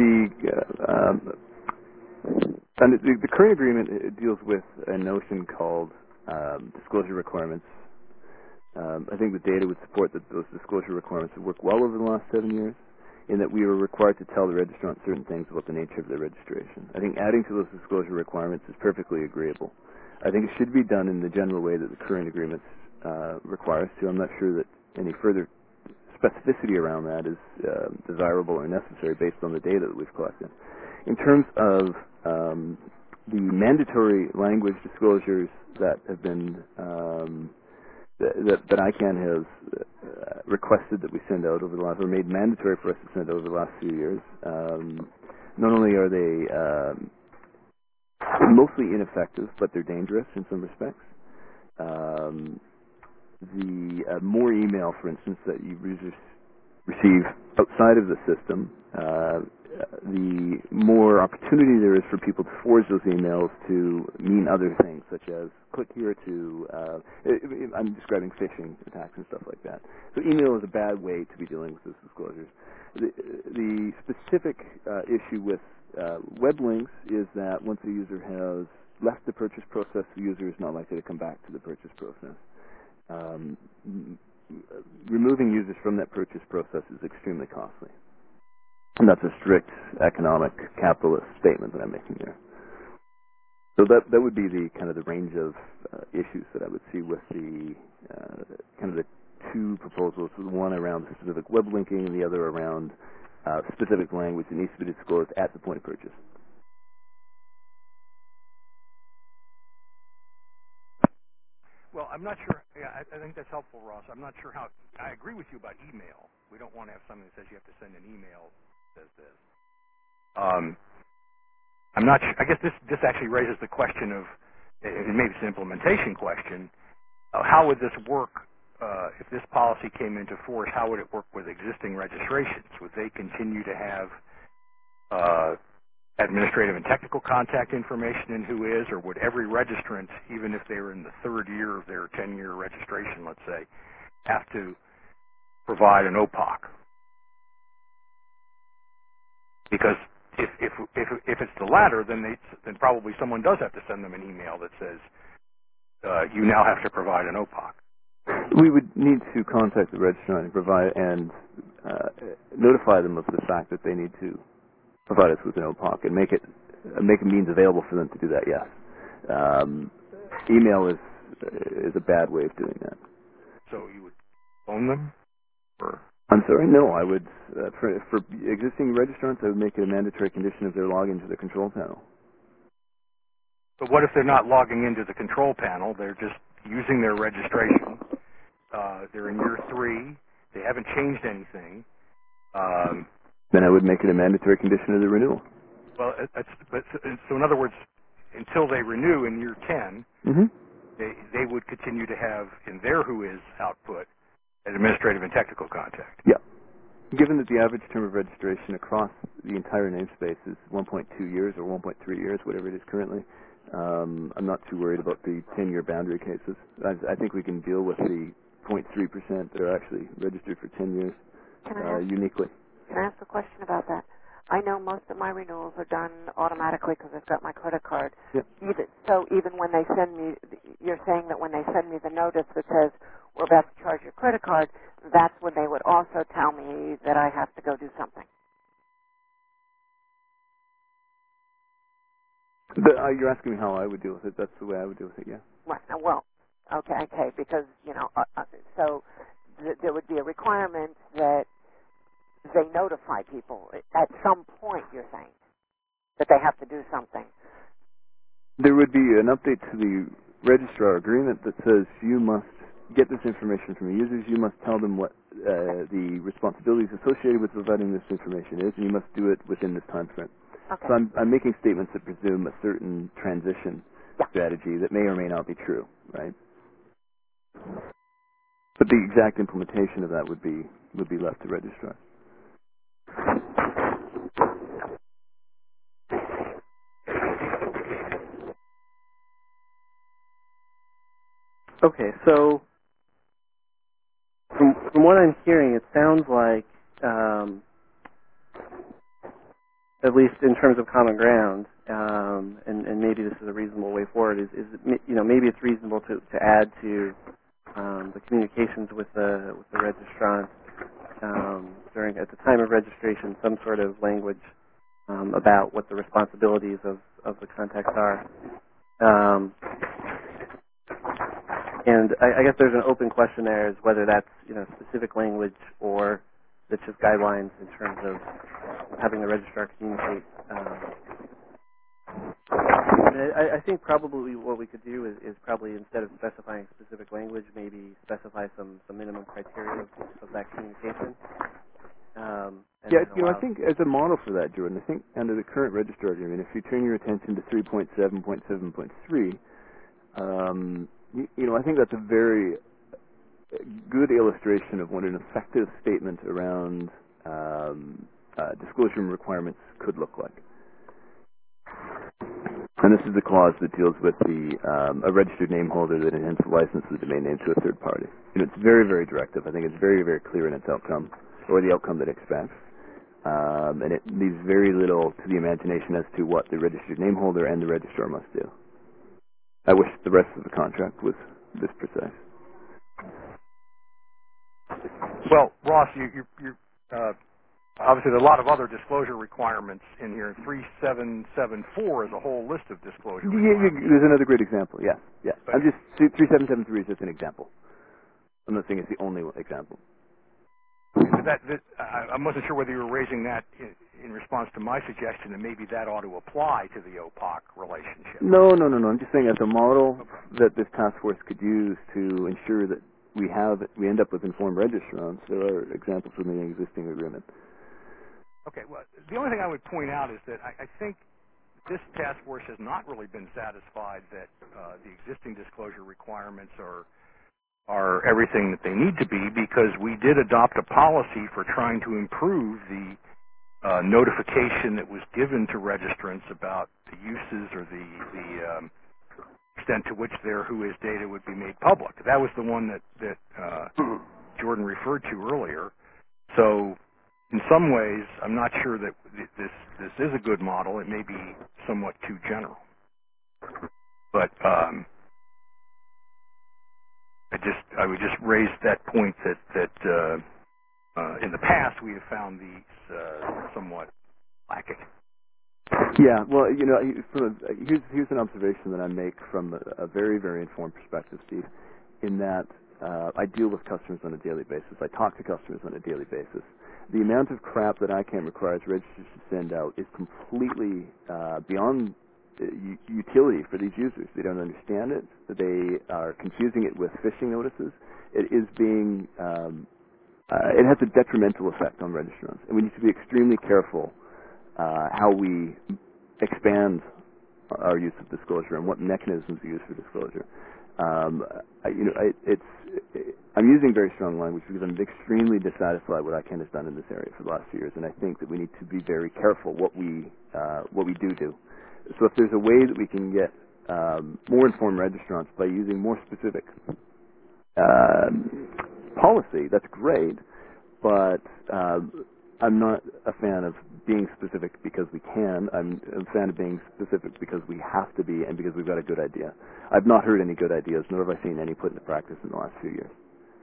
the current agreement, it deals with a notion called disclosure requirements. I think the data would support that those disclosure requirements have worked well over the last 7 years, in that we were required to tell the registrant certain things about the nature of their registration. I think adding to those disclosure requirements is perfectly agreeable. I think it should be done in the general way that the current agreement requires to. I'm not sure that any further specificity around that is desirable or necessary based on the data that we've collected. In terms of the mandatory language disclosures that have been that ICANN has requested that we send out over the last, or made mandatory for us to send out over the last few years, not only are they mostly ineffective, but they're dangerous in some respects. The more email, for instance, that users receive outside of the system, the more opportunity there is for people to forge those emails to mean other things, such as click here to, I'm describing phishing attacks and stuff like that. So email is a bad way to be dealing with those disclosures. The specific issue with web links is that once a user has left the purchase process, the user is not likely to come back to the purchase process. Removing users from that purchase process is extremely costly. And that's a strict economic capitalist statement that I'm making here. So that would be the kind of the range of issues that I would see with the kind of the two proposals, one around specific web linking and the other around specific language that needs to be disclosed at the point of purchase. Well, I'm not sure. Yeah, I think that's helpful, Ross. I'm not sure how. I agree with you about email. We don't want to have something that says you have to send an email that says this. I'm not sure. I guess this actually raises the question of, and maybe it's an implementation question, how would this work if this policy came into force? How would it work with existing registrations? Would they continue to have administrative and technical contact information in who is, or would every registrant, even if they were in the third year of their 10-year registration, let's say, have to provide an OPOC? Because if it's the latter, then probably someone does have to send them an email that says you now have to provide an OPOC. We would need to contact the registrant and provide and notify them of the fact that they need to provide us with an OPOC and make a means available for them to do that. Yes, email is a bad way of doing that. So you would phone them, or? I'm sorry. No, I would for existing registrants, I would make it a mandatory condition of their login to the control panel. But what if they're not logging into the control panel? They're just using their registration. They're in year 3. They haven't changed anything. Then I would make it a mandatory condition of the renewal. Well, so in other words, until they renew in year 10, they would continue to have in their WHOIS output an administrative and technical contact. Yeah. Given that the average term of registration across the entire namespace is 1.2 years or 1.3 years, whatever it is currently, I'm not too worried about the 10-year boundary cases. I think we can deal with the 0.3% that are actually registered for 10 years uniquely. Can I ask a question about that? I know most of my renewals are done automatically because I've got my credit card. Yep. Even when they send me, you're saying that when they send me the notice that says we're about to charge your credit card, that's when they would also tell me that I have to go do something. You're asking me how I would deal with it. That's the way I would deal with it, yeah. Right. Well, okay, because, so there would be a requirement that they notify people at some point, you're saying, that they have to do something. There would be an update to the registrar agreement that says you must get this information from the users, you must tell them what the responsibilities associated with providing this information is, and you must do it within this time frame. Okay. So I'm making statements that presume a certain transition strategy that may or may not be true, right? But the exact implementation of that would be left to registrar. Okay, so from what I'm hearing, it sounds like, at least in terms of common ground, and maybe this is a reasonable way forward, is maybe it's reasonable to add to the communications with the registrant at the time of registration some sort of language about what the responsibilities of the contacts are. And I guess there's an open question there as whether that's specific language or it's just guidelines in terms of having the registrar communicate. I think probably what we could do is probably instead of specifying specific language, maybe specify some minimum criteria of that communication. I think as a model for that, Jordan, I think under the current registrar agreement, if you turn your attention to 3.7.7.3, I think that's a very good illustration of what an effective statement around disclosure requirements could look like. And this is the clause that deals with a registered name holder that intends to license the domain name to a third party. It's very, very directive. I think it's very, very clear in its outcome, or the outcome that it expects. And it leaves very little to the imagination as to what the registered name holder and the registrar must do. I wish the rest of the contract was this precise. Well, Ross, you obviously there are a lot of other disclosure requirements in here. 3774 is a whole list of disclosure requirements. There's another great example, yes. I'm just, 3773 is just an example. I'm not saying it's the only example. I wasn't sure whether you were raising that in response to my suggestion that maybe that ought to apply to the OPOC relationship. No. I'm just saying as a model that this task force could use to ensure that we end up with informed registrants. There are examples from the existing agreement. Okay, well, the only thing I would point out is that I think this task force has not really been satisfied that the existing disclosure requirements are everything that they need to be, because we did adopt a policy for trying to improve the notification that was given to registrants about the uses or the extent to which their WHOIS data would be made public. That was the one that Jordan referred to earlier. So in some ways, I'm not sure that this is a good model. It may be somewhat too general. But I would just raise that point that in the past we have found these somewhat lacking. Yeah, well, here's an observation that I make from a very, very informed perspective, Steve, in that I deal with customers on a daily basis. I talk to customers on a daily basis. The amount of crap that ICANN requires registrars to send out is completely beyond utility for these users. They don't understand it. They are confusing it with phishing notices. It is being, it has a detrimental effect on registrants, and we need to be extremely careful how we expand our use of disclosure and what mechanisms we use for disclosure. I'm using very strong language because I'm extremely dissatisfied with what ICANN has done in this area for the last few years, and I think that we need to be very careful what we do. So if there's a way that we can get more informed registrants by using more specific policy, that's great, but I'm not a fan of being specific because we can. I'm a fan of being specific because we have to be and because we've got a good idea. I've not heard any good ideas, nor have I seen any put into practice in the last few years.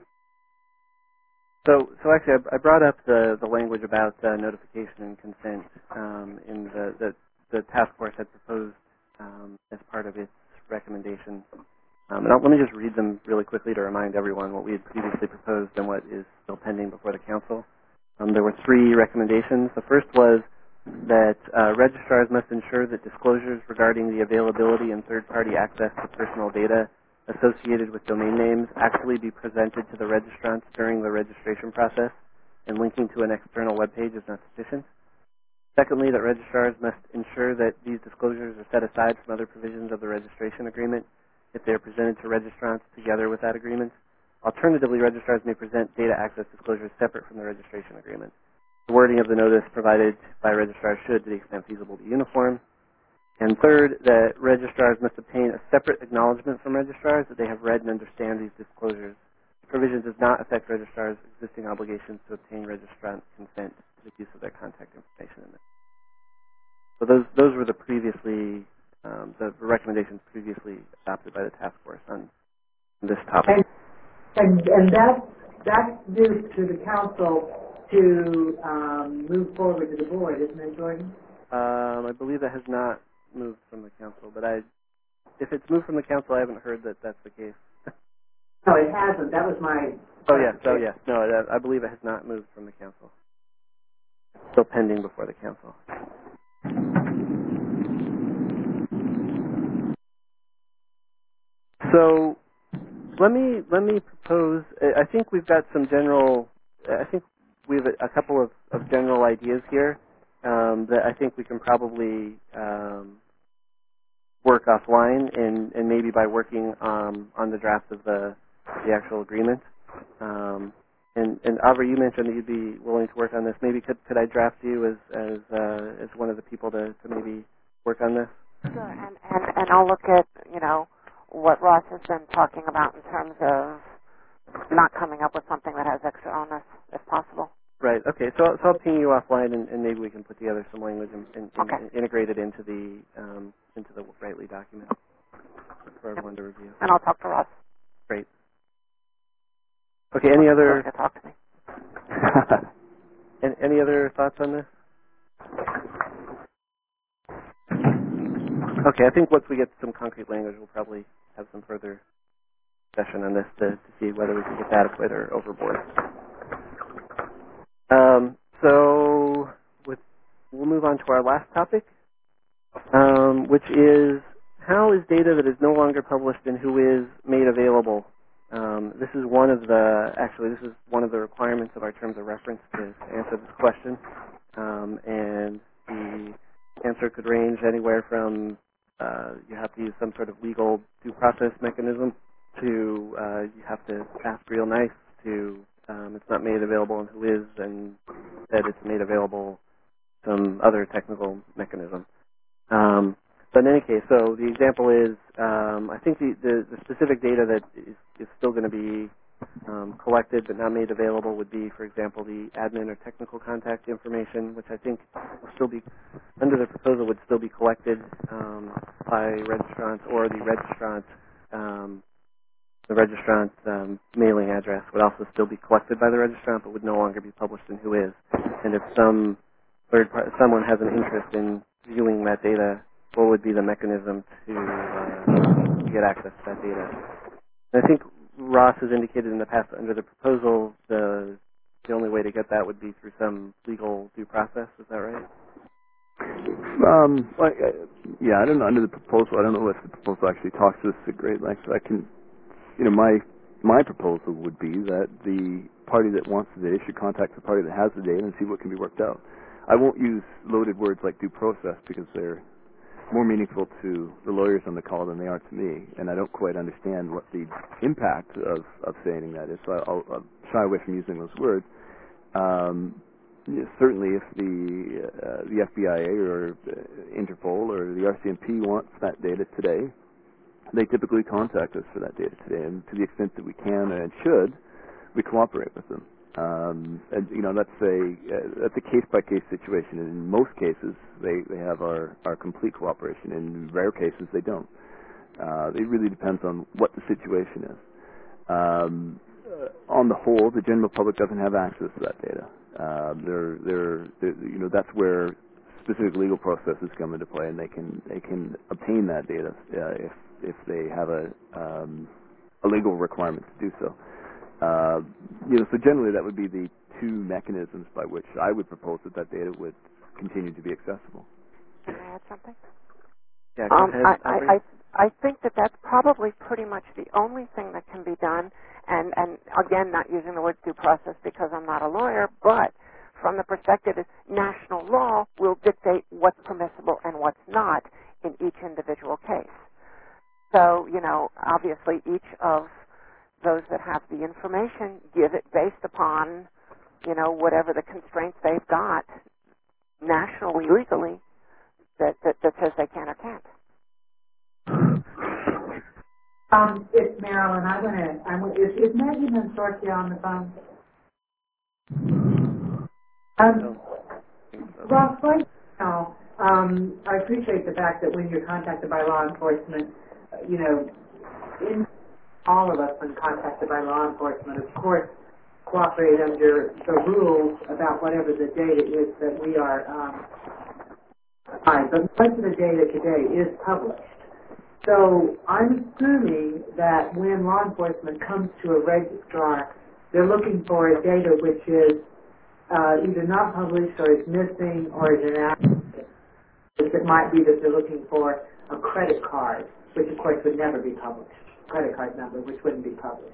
So actually, I brought up the language about notification and consent in the task force had proposed as part of its recommendation. And let me just read them really quickly to remind everyone what we had previously proposed and what is still pending before the council. There were three recommendations. The first was that registrars must ensure that disclosures regarding the availability and third-party access to personal data associated with domain names actually be presented to the registrants during the registration process, and linking to an external web page is not sufficient. Secondly, that registrars must ensure that these disclosures are set aside from other provisions of the registration agreement if they are presented to registrants together with that agreement. Alternatively, registrars may present data access disclosures separate from the registration agreement. The wording of the notice provided by registrars should, to the extent feasible, be uniform. And third, that registrars must obtain a separate acknowledgement from registrars that they have read and understand these disclosures. The provision does not affect registrars' existing obligations to obtain registrant consent to the use of their contact information in it. So those were the recommendations previously adopted by the task force on this topic. And that's due to the council to move forward to the board, isn't it, Jordan? I believe that has not moved from the council, but if it's moved from the council, I haven't heard that that's the case. No, it hasn't. That was my... Oh, yes. No, I believe it has not moved from the council. It's still pending before the council. So let me propose. I think we've got some general. I think we have a couple of general ideas here that I think we can probably work offline, and maybe by working on the draft of the actual agreement. And Avri, you mentioned that you'd be willing to work on this. Maybe could I draft you as one of the people to maybe work on this? Sure, and I'll look at what Ross has been talking about in terms of not coming up with something that has extra onus, if possible. Right. Okay. So I'll ping you offline, and maybe we can put together some language and integrate it into the Rightly document for everyone to review. And I'll talk to Ross. Great. Okay. Any other? Talk to me. Any other thoughts on this? Okay. I think once we get some concrete language, we'll probably have some further discussion on this to see whether we think it's adequate or overboard. So we'll move on to our last topic, which is how is data that is no longer published in WHOIS made available? This is one of the requirements of our terms of reference to answer this question, and the answer could range anywhere from you have to use some sort of legal due process mechanism to you have to ask real nice to it's not made available in WHOIS, and instead it's made available some other technical mechanism. But in any case, so the example is, I think the specific data that is still going to be collected but not made available would be, for example, the admin or technical contact information, which I think will still be, under the proposal, would still be collected by registrants, or the registrant's mailing address would also still be collected by the registrant, but would no longer be published in WHOIS. And if someone has an interest in viewing that data, what would be the mechanism to get access to that data? And I think Ross has indicated in the past under the proposal the only way to get that would be through some legal due process. Is that right? Yeah, I don't know. Under the proposal, I don't know if the proposal actually talks to us at great length. I can, my proposal would be that the party that wants the data should contact the party that has the data and see what can be worked out. I won't use loaded words like due process because they're more meaningful to the lawyers on the call than they are to me, and I don't quite understand what the impact of saying that is, so I'll shy away from using those words. Certainly if the FBI or Interpol or the RCMP wants that data today, they typically contact us for that data today, and to the extent that we can and should, we cooperate with them. And that's a case-by-case situation. And in most cases, they have our complete cooperation. In rare cases, they don't. It really depends on what the situation is. On the whole, the general public doesn't have access to that data. That's where specific legal processes come into play, and they can obtain that data if they have a legal requirement to do so. So generally that would be the two mechanisms by which I would propose that data would continue to be accessible. Can I add something? Yeah, go ahead. I think that's probably pretty much the only thing that can be done, and again, not using the word due process because I'm not a lawyer, but from the perspective is national law will dictate what's permissible and what's not in each individual case. So, obviously each of those that have the information give it based upon, whatever the constraints they've got nationally, legally, that says they can or can't. It's Marilyn. Is Maggie Mansortia on the phone? Ross, right now, I appreciate the fact that when you're contacted by law enforcement, in all of us when contacted by law enforcement, of course, cooperate under the rules about whatever the data is that we are but much of the data today is published. So I'm assuming that when law enforcement comes to a registrar, they're looking for a data which is either not published or is missing or is inaccurate. It might be that they're looking for a credit card, which of course would never be published, credit card number, which wouldn't be published.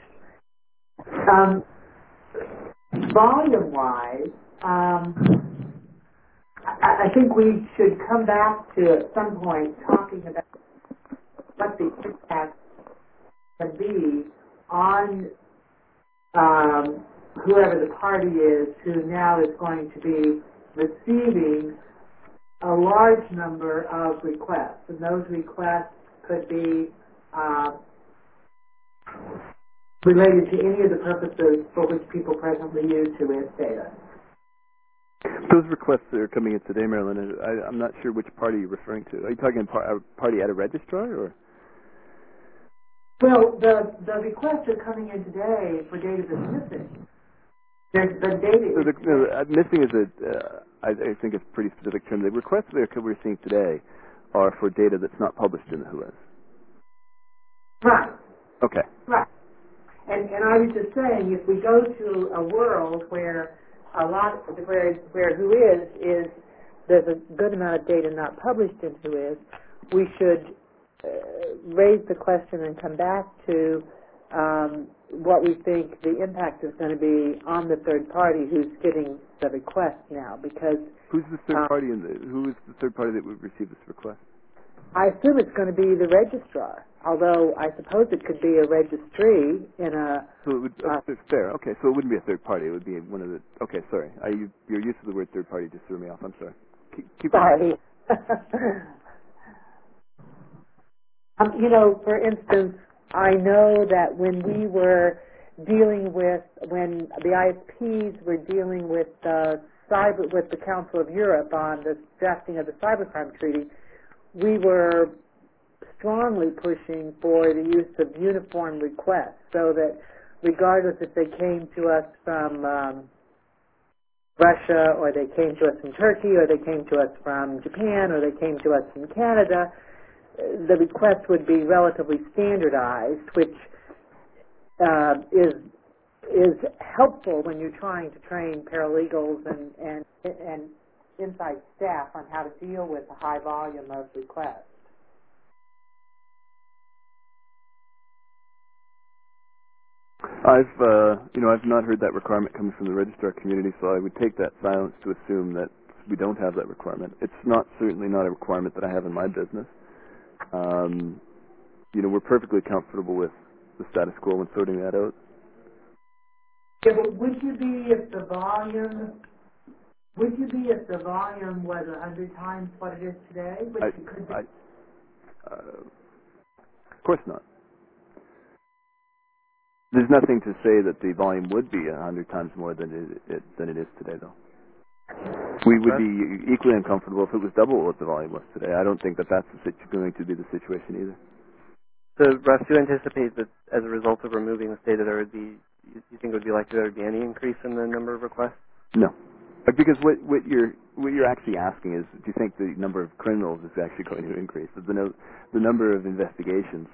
Volume-wise, I think we should come back to, at some point, talking about what the impact can be on whoever the party is who now is going to be receiving a large number of requests. And those requests could be related to any of the purposes for which people presently use WHOIS data. Those requests that are coming in today, Marilyn, I'm not sure which party you're referring to. Are you talking a party at a registrar, or? Well, the requests are coming in today for data that's missing. The data missing is I think it's a pretty specific term. The requests that we're seeing today are for data that's not published in the WHOIS. Right. Okay. Right. And I was just saying, if we go to a world where where WHOIS is, there's a good amount of data not published in WHOIS, we should raise the question and come back to what we think the impact is going to be on the third party who's getting the request now. Because who's the third party who is the third party that would receive this request? I assume it's going to be the registrar, although I suppose it could be a registry in a... So it would, fair. Okay, so it wouldn't be a third party. It would be one of the... Okay, sorry. Your use of the word third party just threw me off. I'm sorry. Keep sorry. For instance, I know that when we were dealing with, when the ISPs were dealing with the Council of Europe on the drafting of the Cybercrime Treaty, we were strongly pushing for the use of uniform requests, so that regardless if they came to us from Russia, or they came to us from Turkey, or they came to us from Japan, or they came to us from Canada, the request would be relatively standardized, which is helpful when you're trying to train paralegals and inside staff on how to deal with a high volume of requests. I've not heard that requirement coming from the registrar community, so I would take that silence to assume that we don't have that requirement. It's certainly not a requirement that I have in my business. We're perfectly comfortable with the status quo when sorting that out. Yeah, but would you be if the volume was 100 times what it is today? Of course not. There's nothing to say that the volume would be 100 times more than it is today, though. We would be equally uncomfortable if it was double what the volume was today. I don't think that's going to be the situation either. So, Russ, do you anticipate that as a result of removing this data, you think it would be likely there would be any increase in the number of requests? No. Because what you're actually asking is, do you think the number of criminals is actually going to increase? The number of investigations,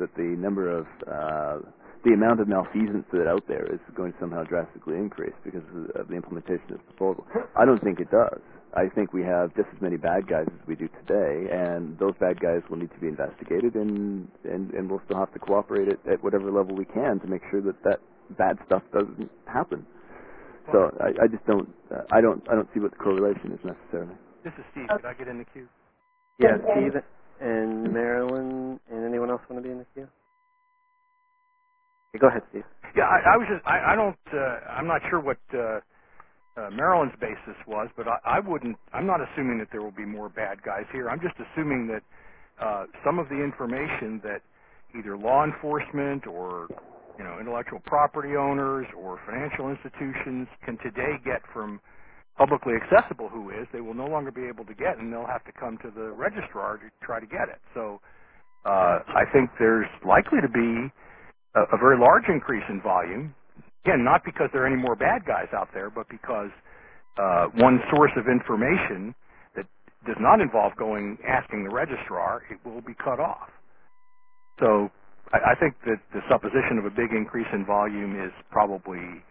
the amount of malfeasance that's out there is going to somehow drastically increase because of the implementation of this proposal. I don't think it does. I think we have just as many bad guys as we do today, and those bad guys will need to be investigated, and we'll still have to cooperate at whatever level we can to make sure that bad stuff doesn't happen. So I just don't see what the correlation is necessarily. This is Steve. Could I get in the queue? Yeah, Steve and Marilyn, and anyone else want to be in the queue? Okay, go ahead, Steve. Yeah, I'm not sure what Marilyn's basis was, but I'm not assuming that there will be more bad guys here. I'm just assuming that some of the information that either law enforcement or intellectual property owners or financial institutions can today get from publicly accessible WHOIS, they will no longer be able to get, and they'll have to come to the registrar to try to get it. So I think there's likely to be a very large increase in volume. Again, not because there are any more bad guys out there, but because one source of information that does not involve asking the registrar, it will be cut off. So I think that the supposition of a big increase in volume is probably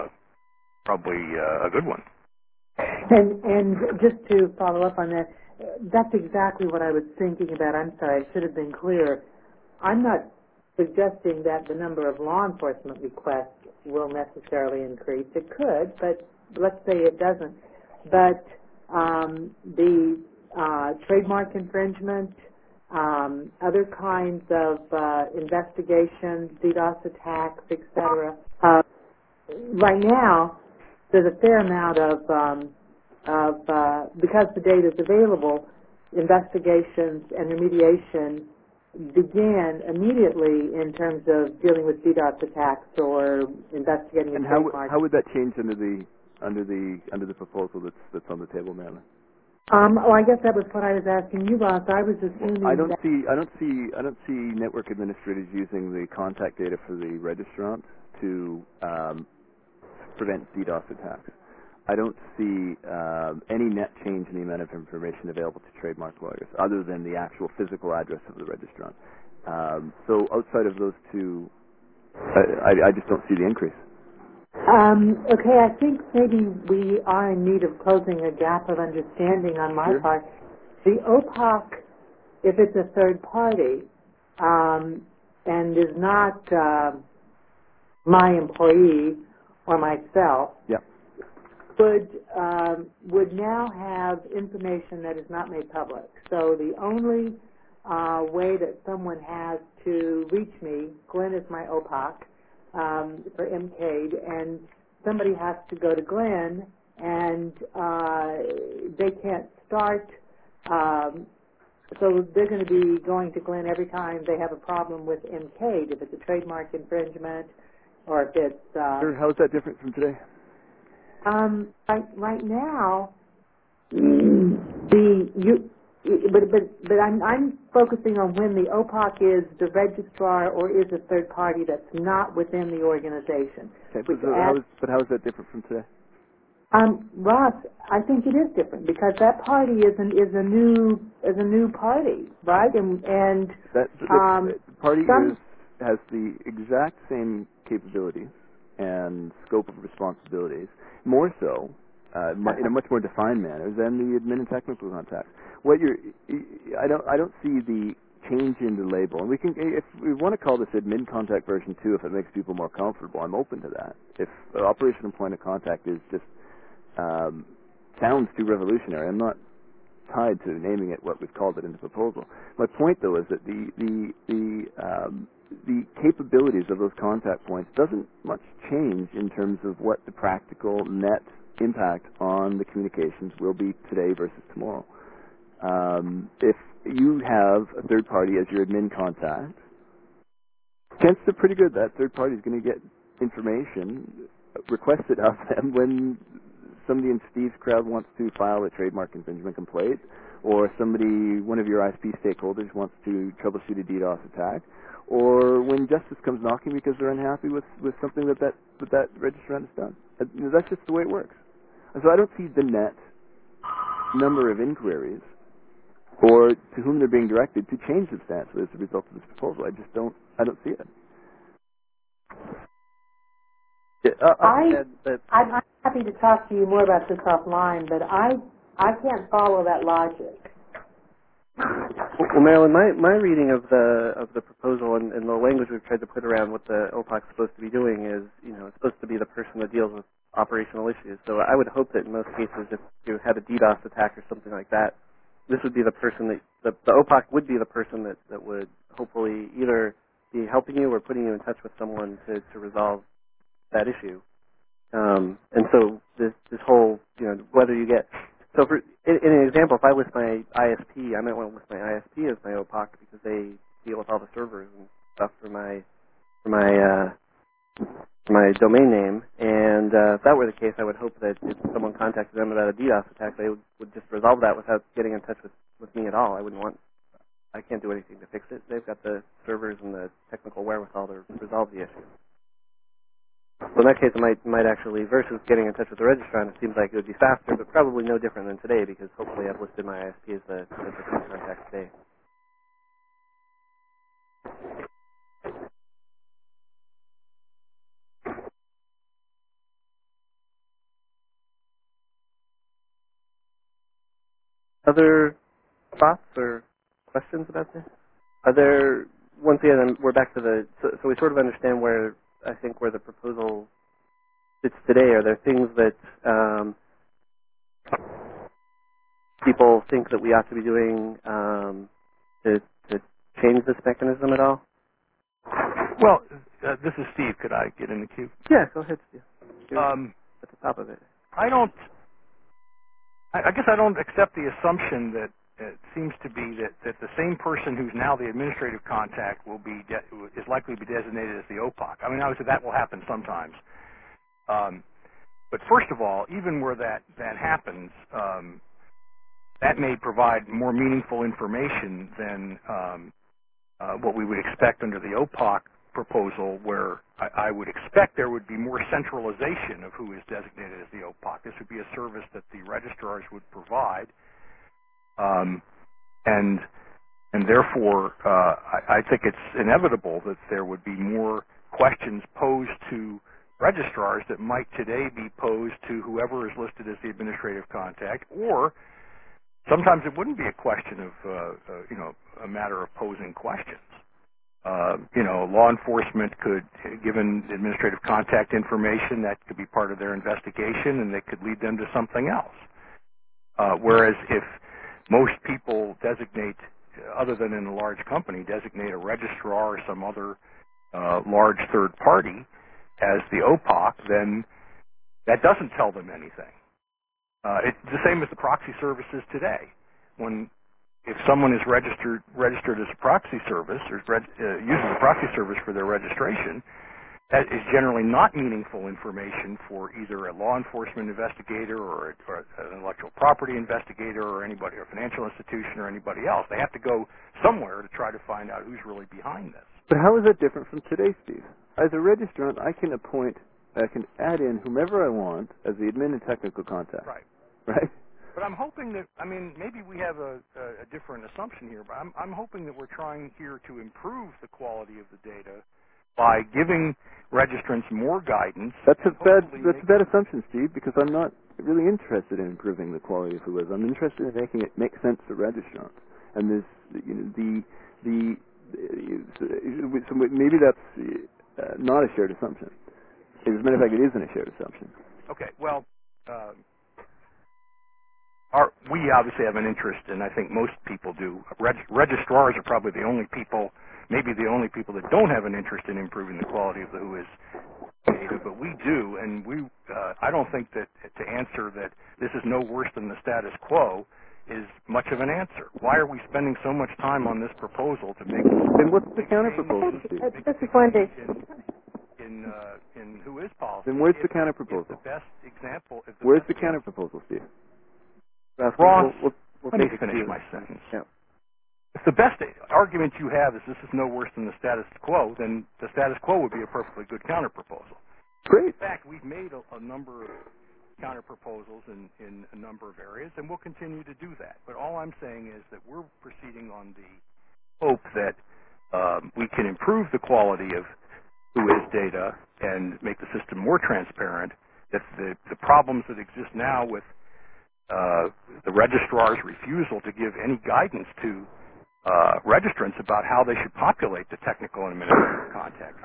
a good one. And just to follow up on that, that's exactly what I was thinking about. I'm sorry, I should have been clearer. I'm not suggesting that the number of law enforcement requests will necessarily increase. It could, but let's say it doesn't. But the trademark infringement, other kinds of investigations, DDoS attacks, etc. Right now, there's a fair amount of because the data is available, investigations and remediation began immediately in terms of dealing with DDoS attacks or investigating. And how would that change under the proposal that's on the table, Marilyn? Well, I guess that was what I was asking you, Ross. I was assuming I don't see network administrators using the contact data for the registrant to prevent DDoS attacks. I don't see any net change in the amount of information available to trademark lawyers other than the actual physical address of the registrant. So outside of those two, I just don't see the increase. Okay, I think maybe we are in need of closing a gap of understanding on my part. The OPOC, if it's a third party and is not my employee or myself, would now have information that is not made public. So the only way that someone has to reach me, Glenn is my OPOC for MCAID, and somebody has to go to Glenn, and they can't start. So they're going to be going to Glenn every time they have a problem with MCAID, if it's a trademark infringement or if it's... How is that different from today? Right now, but I'm focusing on when the OPOC is the registrar or is a third party that's not within the organization. Okay, but how is that different from today? Ross, I think it is different because that party is a new party, right? And the party has the exact same capabilities and scope of responsibilities, more so in a much more defined manner than the admin and technical contacts. I don't see the change in the label, and we can, if we want to call this admin contact version 2, if it makes people more comfortable, I'm open to that. If operational point of contact is just sounds too revolutionary, I'm not tied to naming it what we've called it in the proposal. My point, though, is that the capabilities of those contact points doesn't much change in terms of what the practical net impact on the communications will be today versus tomorrow. If you have a third party as your admin contact, chances are pretty good that third party is going to get information requested of them when somebody in Steve's crowd wants to file a trademark infringement complaint, or one of your ISP stakeholders wants to troubleshoot a DDoS attack, or when justice comes knocking because they're unhappy with something that registrant has done. That's just the way it works. And so I don't see the net number of inquiries or to whom they're being directed to change substantially as a result of this proposal. I don't see it. I'm happy to talk to you more about this offline, but I can't follow that logic. Well, Marilyn, my reading of the proposal and the language we've tried to put around what the OPOC is supposed to be doing is, it's supposed to be the person that deals with operational issues. So I would hope that in most cases, if you had a DDoS attack or something like that, this would be the person that the OPOC would be the person that would hopefully either be helping you or putting you in touch with someone to resolve that issue. And so this whole, whether you get, so for in an example, if I list my ISP, I might want to list my ISP as my OPOC because they deal with all the servers and stuff for my domain name. And if that were the case, I would hope that if someone contacted them about a DDoS attack, they would just resolve that without getting in touch with me at all. I can't do anything to fix it. They've got the servers and the technical wherewithal to resolve the issue. So in that case, it might actually, versus getting in touch with the registrant, it seems like it would be faster, but probably no different than today because hopefully I've listed my ISP as the contact today. Other thoughts or questions about this? Are there, once again, we're back to the, so we sort of understand where, I think, where the proposal sits today. Are there things that people think that we ought to be doing to change this mechanism at all? Well, this is Steve. Could I get in the queue? Yeah, go ahead, Steve. You're at the top of it. I guess I don't accept the assumption that it seems to be that the same person who's now the administrative contact is likely to be designated as the OPOC. I mean, obviously that will happen sometimes. But first of all, even where that happens, that may provide more meaningful information than what we would expect under the OPOC proposal, where I would expect there would be more centralization of who is designated as the OPOC. This would be a service that the registrars would provide, and therefore I think it's inevitable that there would be more questions posed to registrars that might today be posed to whoever is listed as the administrative contact, or sometimes it wouldn't be a question of a matter of posing questions. Law enforcement could, given administrative contact information, that could be part of their investigation, and they could lead them to something else. Whereas if most people designate, other than in a large company, designate a registrar or some other large third party as the OPOC, then that doesn't tell them anything. It's the same as the proxy services today. If someone is registered as a proxy service or uses a proxy service for their registration, that is generally not meaningful information for either a law enforcement investigator or an intellectual property investigator or anybody, or a financial institution or anybody else. They have to go somewhere to try to find out who's really behind this. But how is that different from today, Steve? As a registrant, I can add in whomever I want as the admin and technical contact. Right? But I'm hoping that, maybe we have a different assumption here, but I'm hoping that we're trying here to improve the quality of the data by giving registrants more guidance. That's a bad assumption, Steve, because I'm not really interested in improving the quality of who is. I'm interested in making it make sense for registrants. And there's, so maybe that's not a shared assumption. As a matter of fact, it isn't a shared assumption. Okay, well, we obviously have an interest, and I think most people do. Registrars are probably the only people, maybe the only people that don't have an interest in improving the quality of the WHOIS data, but we do, and I don't think that to answer that this is no worse than the status quo is much of an answer. Why are we spending so much time on this proposal to make... Then what's the counter-proposal, Steve? This is Wendy. In WHOIS policy... Then where's the counter-proposal? The best example... Where's the counter-proposal, Steve? Ross, we'll let me finish my sentence. Yeah. If the best argument you have is this is no worse than the status quo, then the status quo would be a perfectly good counter-proposal. Great. In fact, we've made a number of counter-proposals in a number of areas, and we'll continue to do that. But all I'm saying is that we're proceeding on the hope that we can improve the quality of WHOIS data and make the system more transparent, that the problems that exist now with the registrar's refusal to give any guidance to registrants about how they should populate the technical and administrative contacts.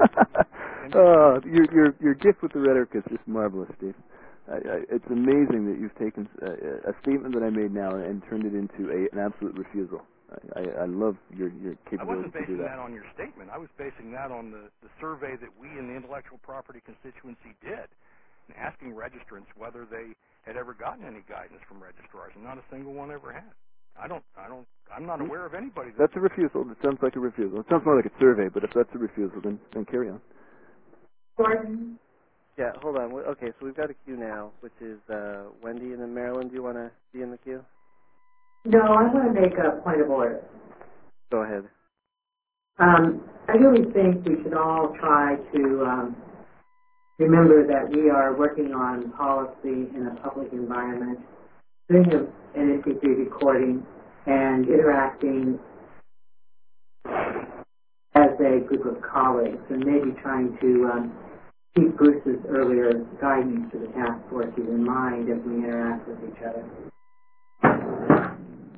Your gift with the rhetoric is just marvelous, Steve. It's amazing that you've taken a statement that I made now and turned it into an absolute refusal. I love your capability to do that. I wasn't basing that on your statement. I was basing that on the survey that we in the intellectual property constituency did, and asking registrants whether they had ever gotten any guidance from registrars, and not a single one ever had. I'm not aware of anybody. That's a refusal. It sounds like a refusal. It sounds more like a survey, but if that's a refusal, then carry on. Gordon? Yeah, hold on. Okay, so we've got a queue now, which is Wendy, and then Marilyn. Do you want to be in the queue? No, I want to make a point of order. Go ahead. I really think we should all try to remember that we are working on policy in a public environment, doing an MP3 recording, and interacting as a group of colleagues, and maybe trying to keep Bruce's earlier guidance to the task forces in mind as we interact with each other.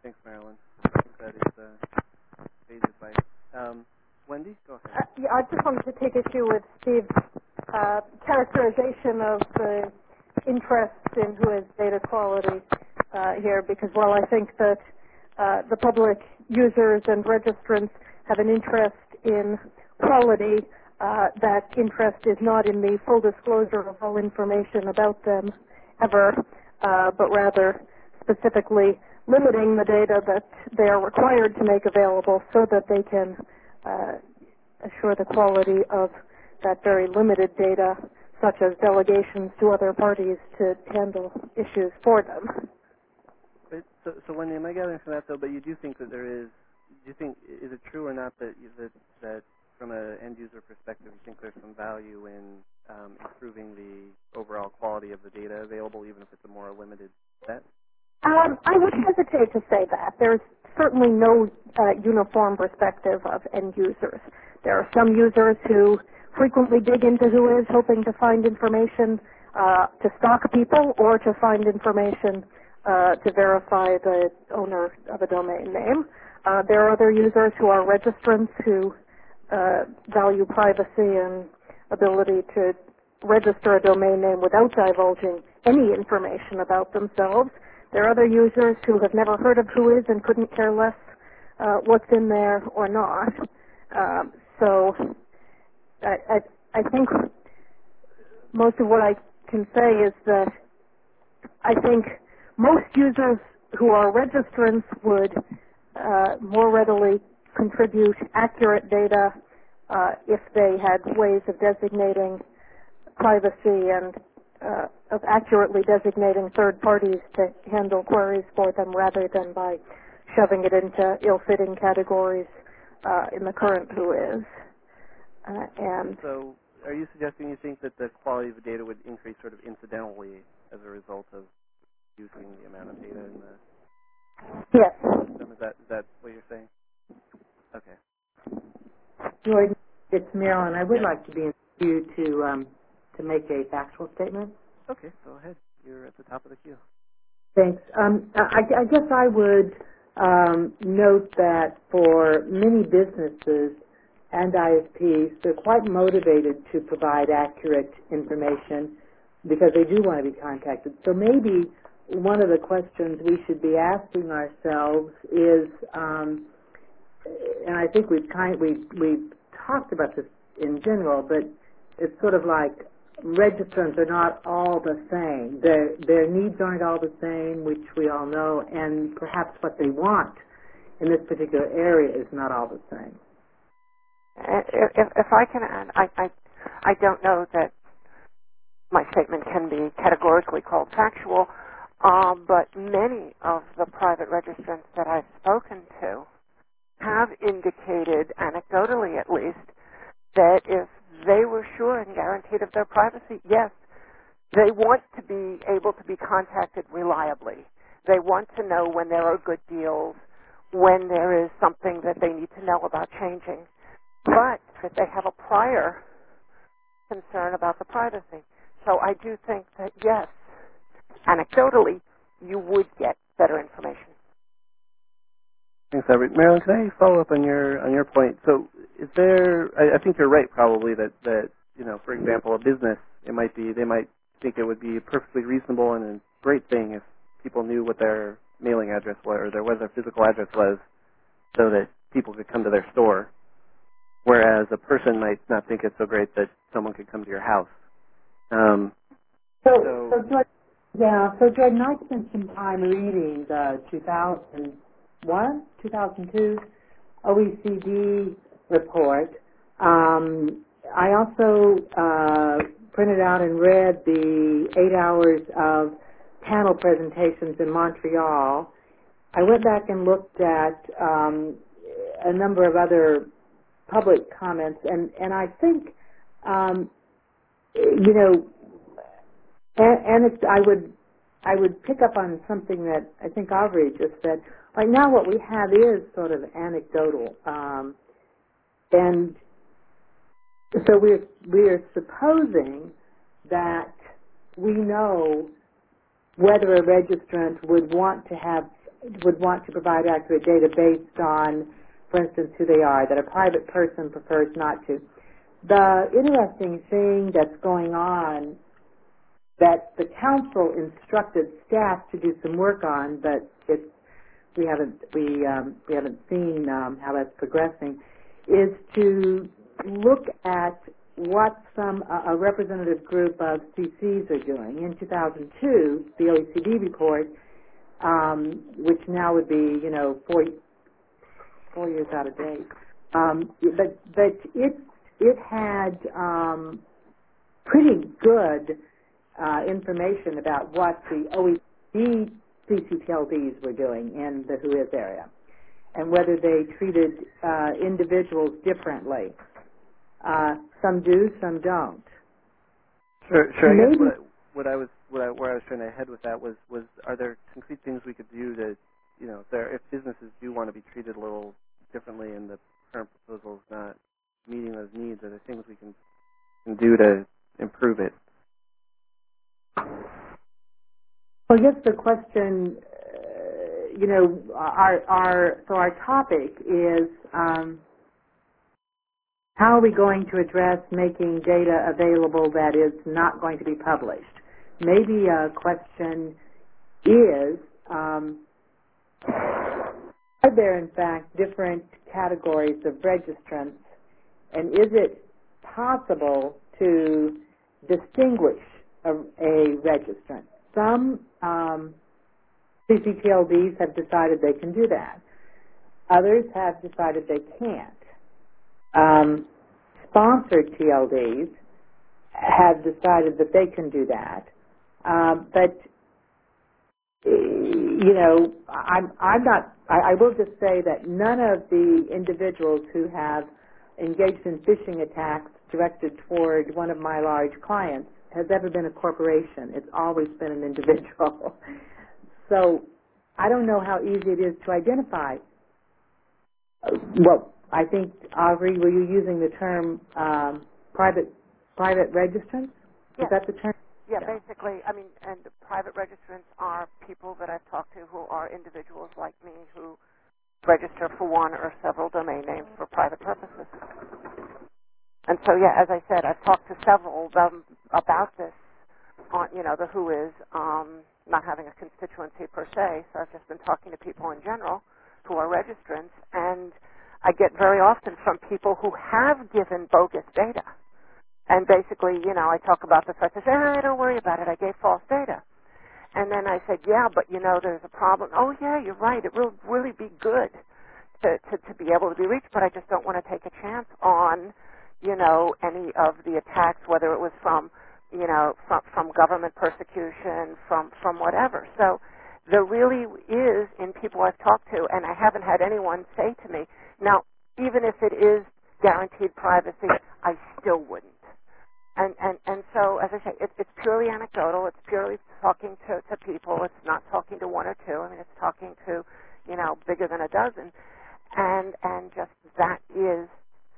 Thanks, Marilyn. I think that is sage advice. Wendy, go ahead. Yeah, I just wanted to take issue with Steve's characterization of the interest in who has data quality here, because while I think that the public users and registrants have an interest in quality, that interest is not in the full disclosure of all information about them ever, but rather specifically limiting the data that they are required to make available so that they can assure the quality of that very limited data, such as delegations to other parties to handle issues for them. So Wendy, am I gathering from that though? But you do think that is it true or not that from an end user perspective, you think there's some value in improving the overall quality of the data available, even if it's a more limited set? I would hesitate to say that. There's certainly no uniform perspective of end users. There are some users who frequently dig into Whois, hoping to find information to stalk people or to find information to verify the owner of a domain name. There are other users who are registrants who value privacy and ability to register a domain name without divulging any information about themselves. There are other users who have never heard of Whois and couldn't care less what's in there or not. So I think most of what I can say is that I think most users who are registrants would more readily contribute accurate data if they had ways of designating privacy and of accurately designating third parties to handle queries for them rather than by shoving it into ill-fitting categories in the current Whois. And so are you suggesting you think that the quality of the data would increase sort of incidentally as a result of using the amount of data in the yes. system? Is that what you're saying? Okay. Jordan, it's Marilyn. I would like to be in queue to make a factual statement. Okay, go ahead. You're at the top of the queue. Thanks. I guess I would note that for many businesses and ISPs, they're quite motivated to provide accurate information because they do want to be contacted. So maybe one of the questions we should be asking ourselves is, and I think we've talked about this in general, but it's sort of like registrants are not all the same. Their needs aren't all the same, which we all know, and perhaps what they want in this particular area is not all the same. If I can add, I don't know that my statement can be categorically called factual, but many of the private registrants that I've spoken to have indicated, anecdotally at least, that if they were sure and guaranteed of their privacy, yes, they want to be able to be contacted reliably. They want to know when there are good deals, when there is something that they need to know about changing, but that they have a prior concern about the privacy. So I do think that, yes, anecdotally, you would get better information. Thanks, Everett. Marilyn, can I follow up on your point? So, is there? I think you're right, probably that for example, a business they might think it would be perfectly reasonable and a great thing if people knew what their mailing address was or what their physical address was, so that people could come to their store. Whereas a person might not think it's so great that someone could come to your house. So Jordan, I spent some time reading the 2002 OECD report. I also printed out and read the 8 hours of panel presentations in Montreal. I went back and looked at a number of other public comments, and I think, and I would pick up on something that I think Aubrey just said. Right now what we have is sort of anecdotal. And so we're supposing that we know whether a registrant would want to have would want to provide accurate data based on, for instance, who they are, that a private person prefers not to. The interesting thing that's going on that the council instructed staff to do some work on, but we haven't seen how that's progressing, is to look at what a representative group of CCs are doing. In 2002, the OECD report, which now would be 4 years out of date, but it had pretty good information about what the OECD CCTLDs were doing in the WHOIS area and whether they treated individuals differently. Some do, some don't. Sure. I guess where I was trying to head with that was are there concrete things we could do to, if businesses do want to be treated a little differently and the current proposal is not meeting those needs, are there things we can do to improve it? Well, I guess the question, our topic is how are we going to address making data available that is not going to be published? Maybe a question is, are there in fact different categories of registrants, and is it possible to distinguish a registrant? Some CCTLDs have decided they can do that. Others have decided they can't. Sponsored TLDs have decided that they can do that. But I will just say that none of the individuals who have engaged in phishing attacks directed toward one of my large clients has ever been a corporation. It's always been an individual. So I don't know how easy it is to identify. Well, I think, Aubrey, were you using the term private registrants? Yes. Is that the term? Yeah, basically, and private registrants are people that I've talked to who are individuals like me who register for one or several domain names for private purposes. And so, yeah, as I said, I've talked to several of them about this on, the WHOIS, not having a constituency per se, so I've just been talking to people in general who are registrants, and I get very often from people who have given bogus data. And basically, I talk about the fact, they say, don't worry about it, I gave false data. And then I said, yeah, but, there's a problem. Oh, yeah, you're right, it will really be good to be able to be reached, but I just don't want to take a chance on, any of the attacks, whether it was from government persecution, from whatever. So there really is, in people I've talked to, and I haven't had anyone say to me, now, even if it is guaranteed privacy, I still wouldn't. And so, as I say, it's purely anecdotal. It's purely talking to people. It's not talking to one or two. It's talking to, bigger than a dozen. And just that is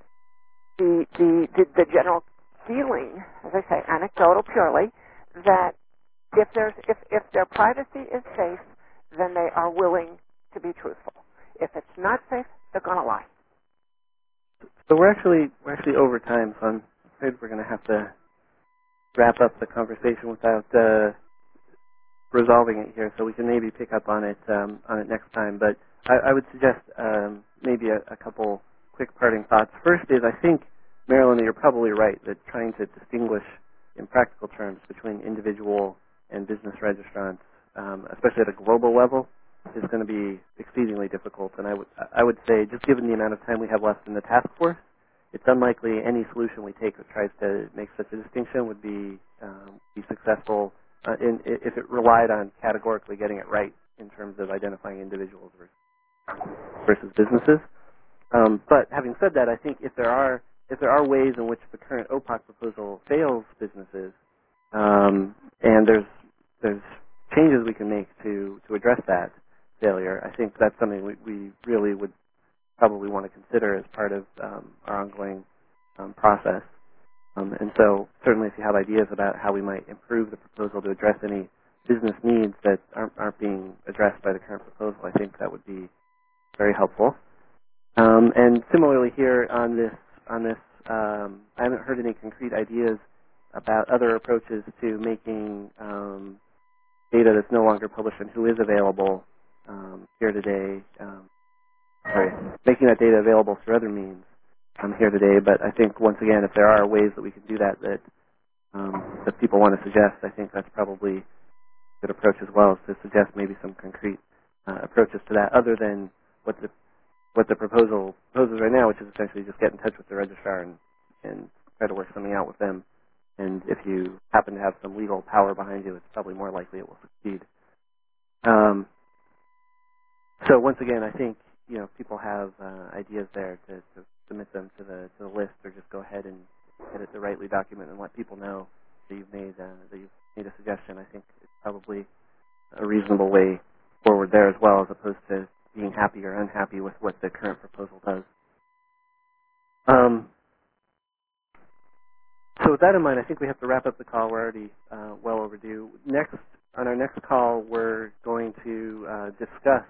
the general feeling, as I say, anecdotal purely, that if their privacy is safe, then they are willing to be truthful. If it's not safe, they're going to lie. So we're actually over time, so I'm afraid we're going to have to wrap up the conversation without resolving it here. So we can maybe pick up on it next time. But I would suggest maybe a couple quick parting thoughts. First is, I think, Marilyn, you're probably right that trying to distinguish in practical terms between individual and business registrants, especially at a global level, is going to be exceedingly difficult. And I would say, just given the amount of time we have left in the task force, it's unlikely any solution we take that tries to make such a distinction would be successful if it relied on categorically getting it right in terms of identifying individuals versus businesses. But having said that, I think if there are ways in which the current OPOC proposal fails businesses, and there's changes we can make to address that failure, I think that's something we really would probably want to consider as part of our ongoing process. And so certainly if you have ideas about how we might improve the proposal to address any business needs that aren't being addressed by the current proposal, I think that would be very helpful. And similarly here on this, I haven't heard any concrete ideas about other approaches to making data that's no longer published and who is available here today. Making that data available through other means here today. But I think once again, if there are ways that we can do that that people want to suggest, I think that's probably a good approach as well, is to suggest maybe some concrete approaches to that, other than what the proposal proposes right now, which is essentially just get in touch with the registrar and try to work something out with them. And if you happen to have some legal power behind you, it's probably more likely it will succeed. So once again, I think if people have ideas there to submit them to the list, or just go ahead and edit the rightly document and let people know that you've made a suggestion. I think it's probably a reasonable way forward there as well, as opposed to being happy or unhappy with what the current proposal does. So with that in mind, I think we have to wrap up the call. We're already well overdue. On our next call, we're going to discuss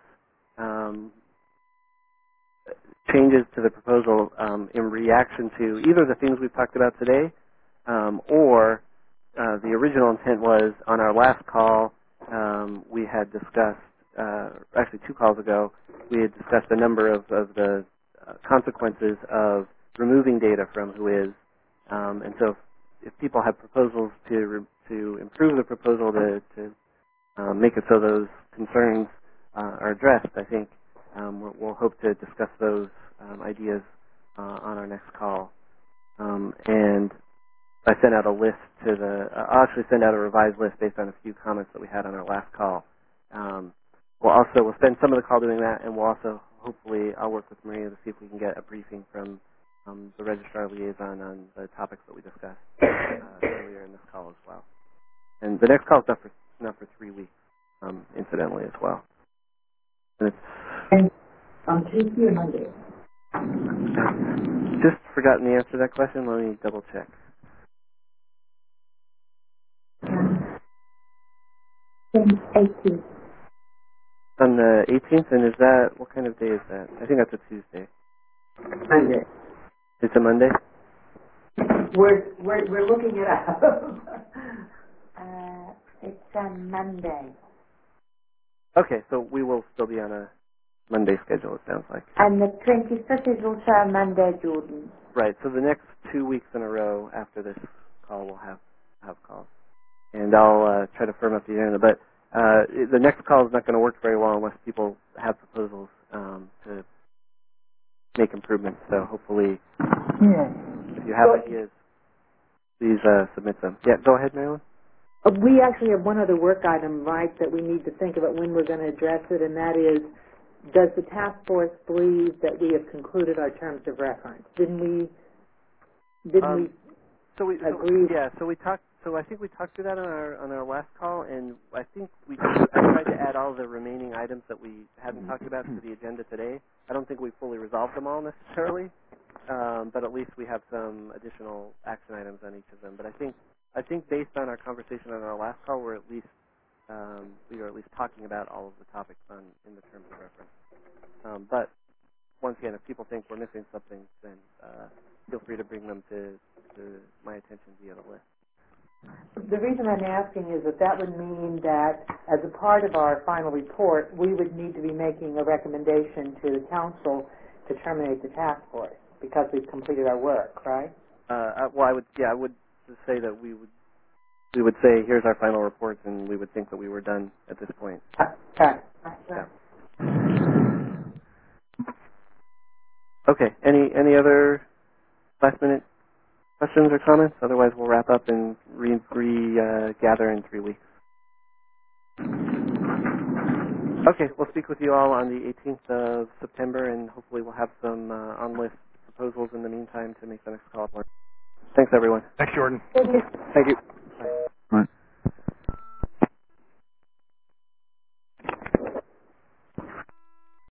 changes to the proposal in reaction to either the things we've talked about today, or the original intent was on our last call, we had discussed, actually 2 calls ago, we had discussed a number of the consequences of removing data from WHOIS. And so if people have proposals to improve the proposal to make it so those concerns are addressed, I think we'll hope to discuss those ideas on our next call. And I sent out a list I'll actually send out a revised list based on a few comments that we had on our last call. We'll spend some of the call doing that, and we'll also, hopefully, I'll work with Maria to see if we can get a briefing from the registrar liaison on the topics that we discussed earlier in this call as well. And the next call is not for 3 weeks, incidentally, as well. And on Tuesday or Monday? Just forgotten the answer to that question. Let me double check. Then 18th. On the 18th, and what kind of day is that? I think that's a Tuesday. Monday. It's a Monday? We're looking it up. It's on Monday. Okay, so we will still be on a Monday schedule, it sounds like. And the 25th is also a Monday, Jordan. Right, so the next 2 weeks in a row after this call, we'll have calls. And I'll try to firm up the agenda. But the next call is not going to work very well unless people have proposals to make improvements. So hopefully, if you have ideas, please submit them. Yeah, go ahead, Marilyn. We actually have one other work item, right, that we need to think about when we're going to address it, and that is, does the task force believe that we have concluded our terms of reference? Didn't we agree? So I think we talked through that on our last call, and I think I tried to add all the remaining items that we hadn't talked about to the agenda today. I don't think we fully resolved them all necessarily, but at least we have some additional action items on each of them. But I think based on our conversation on our last call, we are at least talking about all of the topics in the terms of reference. But once again, if people think we're missing something, then feel free to bring them to my attention via the list. The reason I'm asking is that would mean that as a part of our final report, we would need to be making a recommendation to the council to terminate the task force because we've completed our work, right? I would just say that we would say, here's our final report, and we would think that we were done at this point. Okay. Yeah. Okay. Any other last-minute questions or comments? Otherwise, we'll wrap up and gather in 3 weeks. Okay, we'll speak with you all on the 18th of September, and hopefully we'll have some on-list proposals in the meantime to make the next call. Thanks, everyone. Thanks, Jordan. Thank you. Thank you. Right.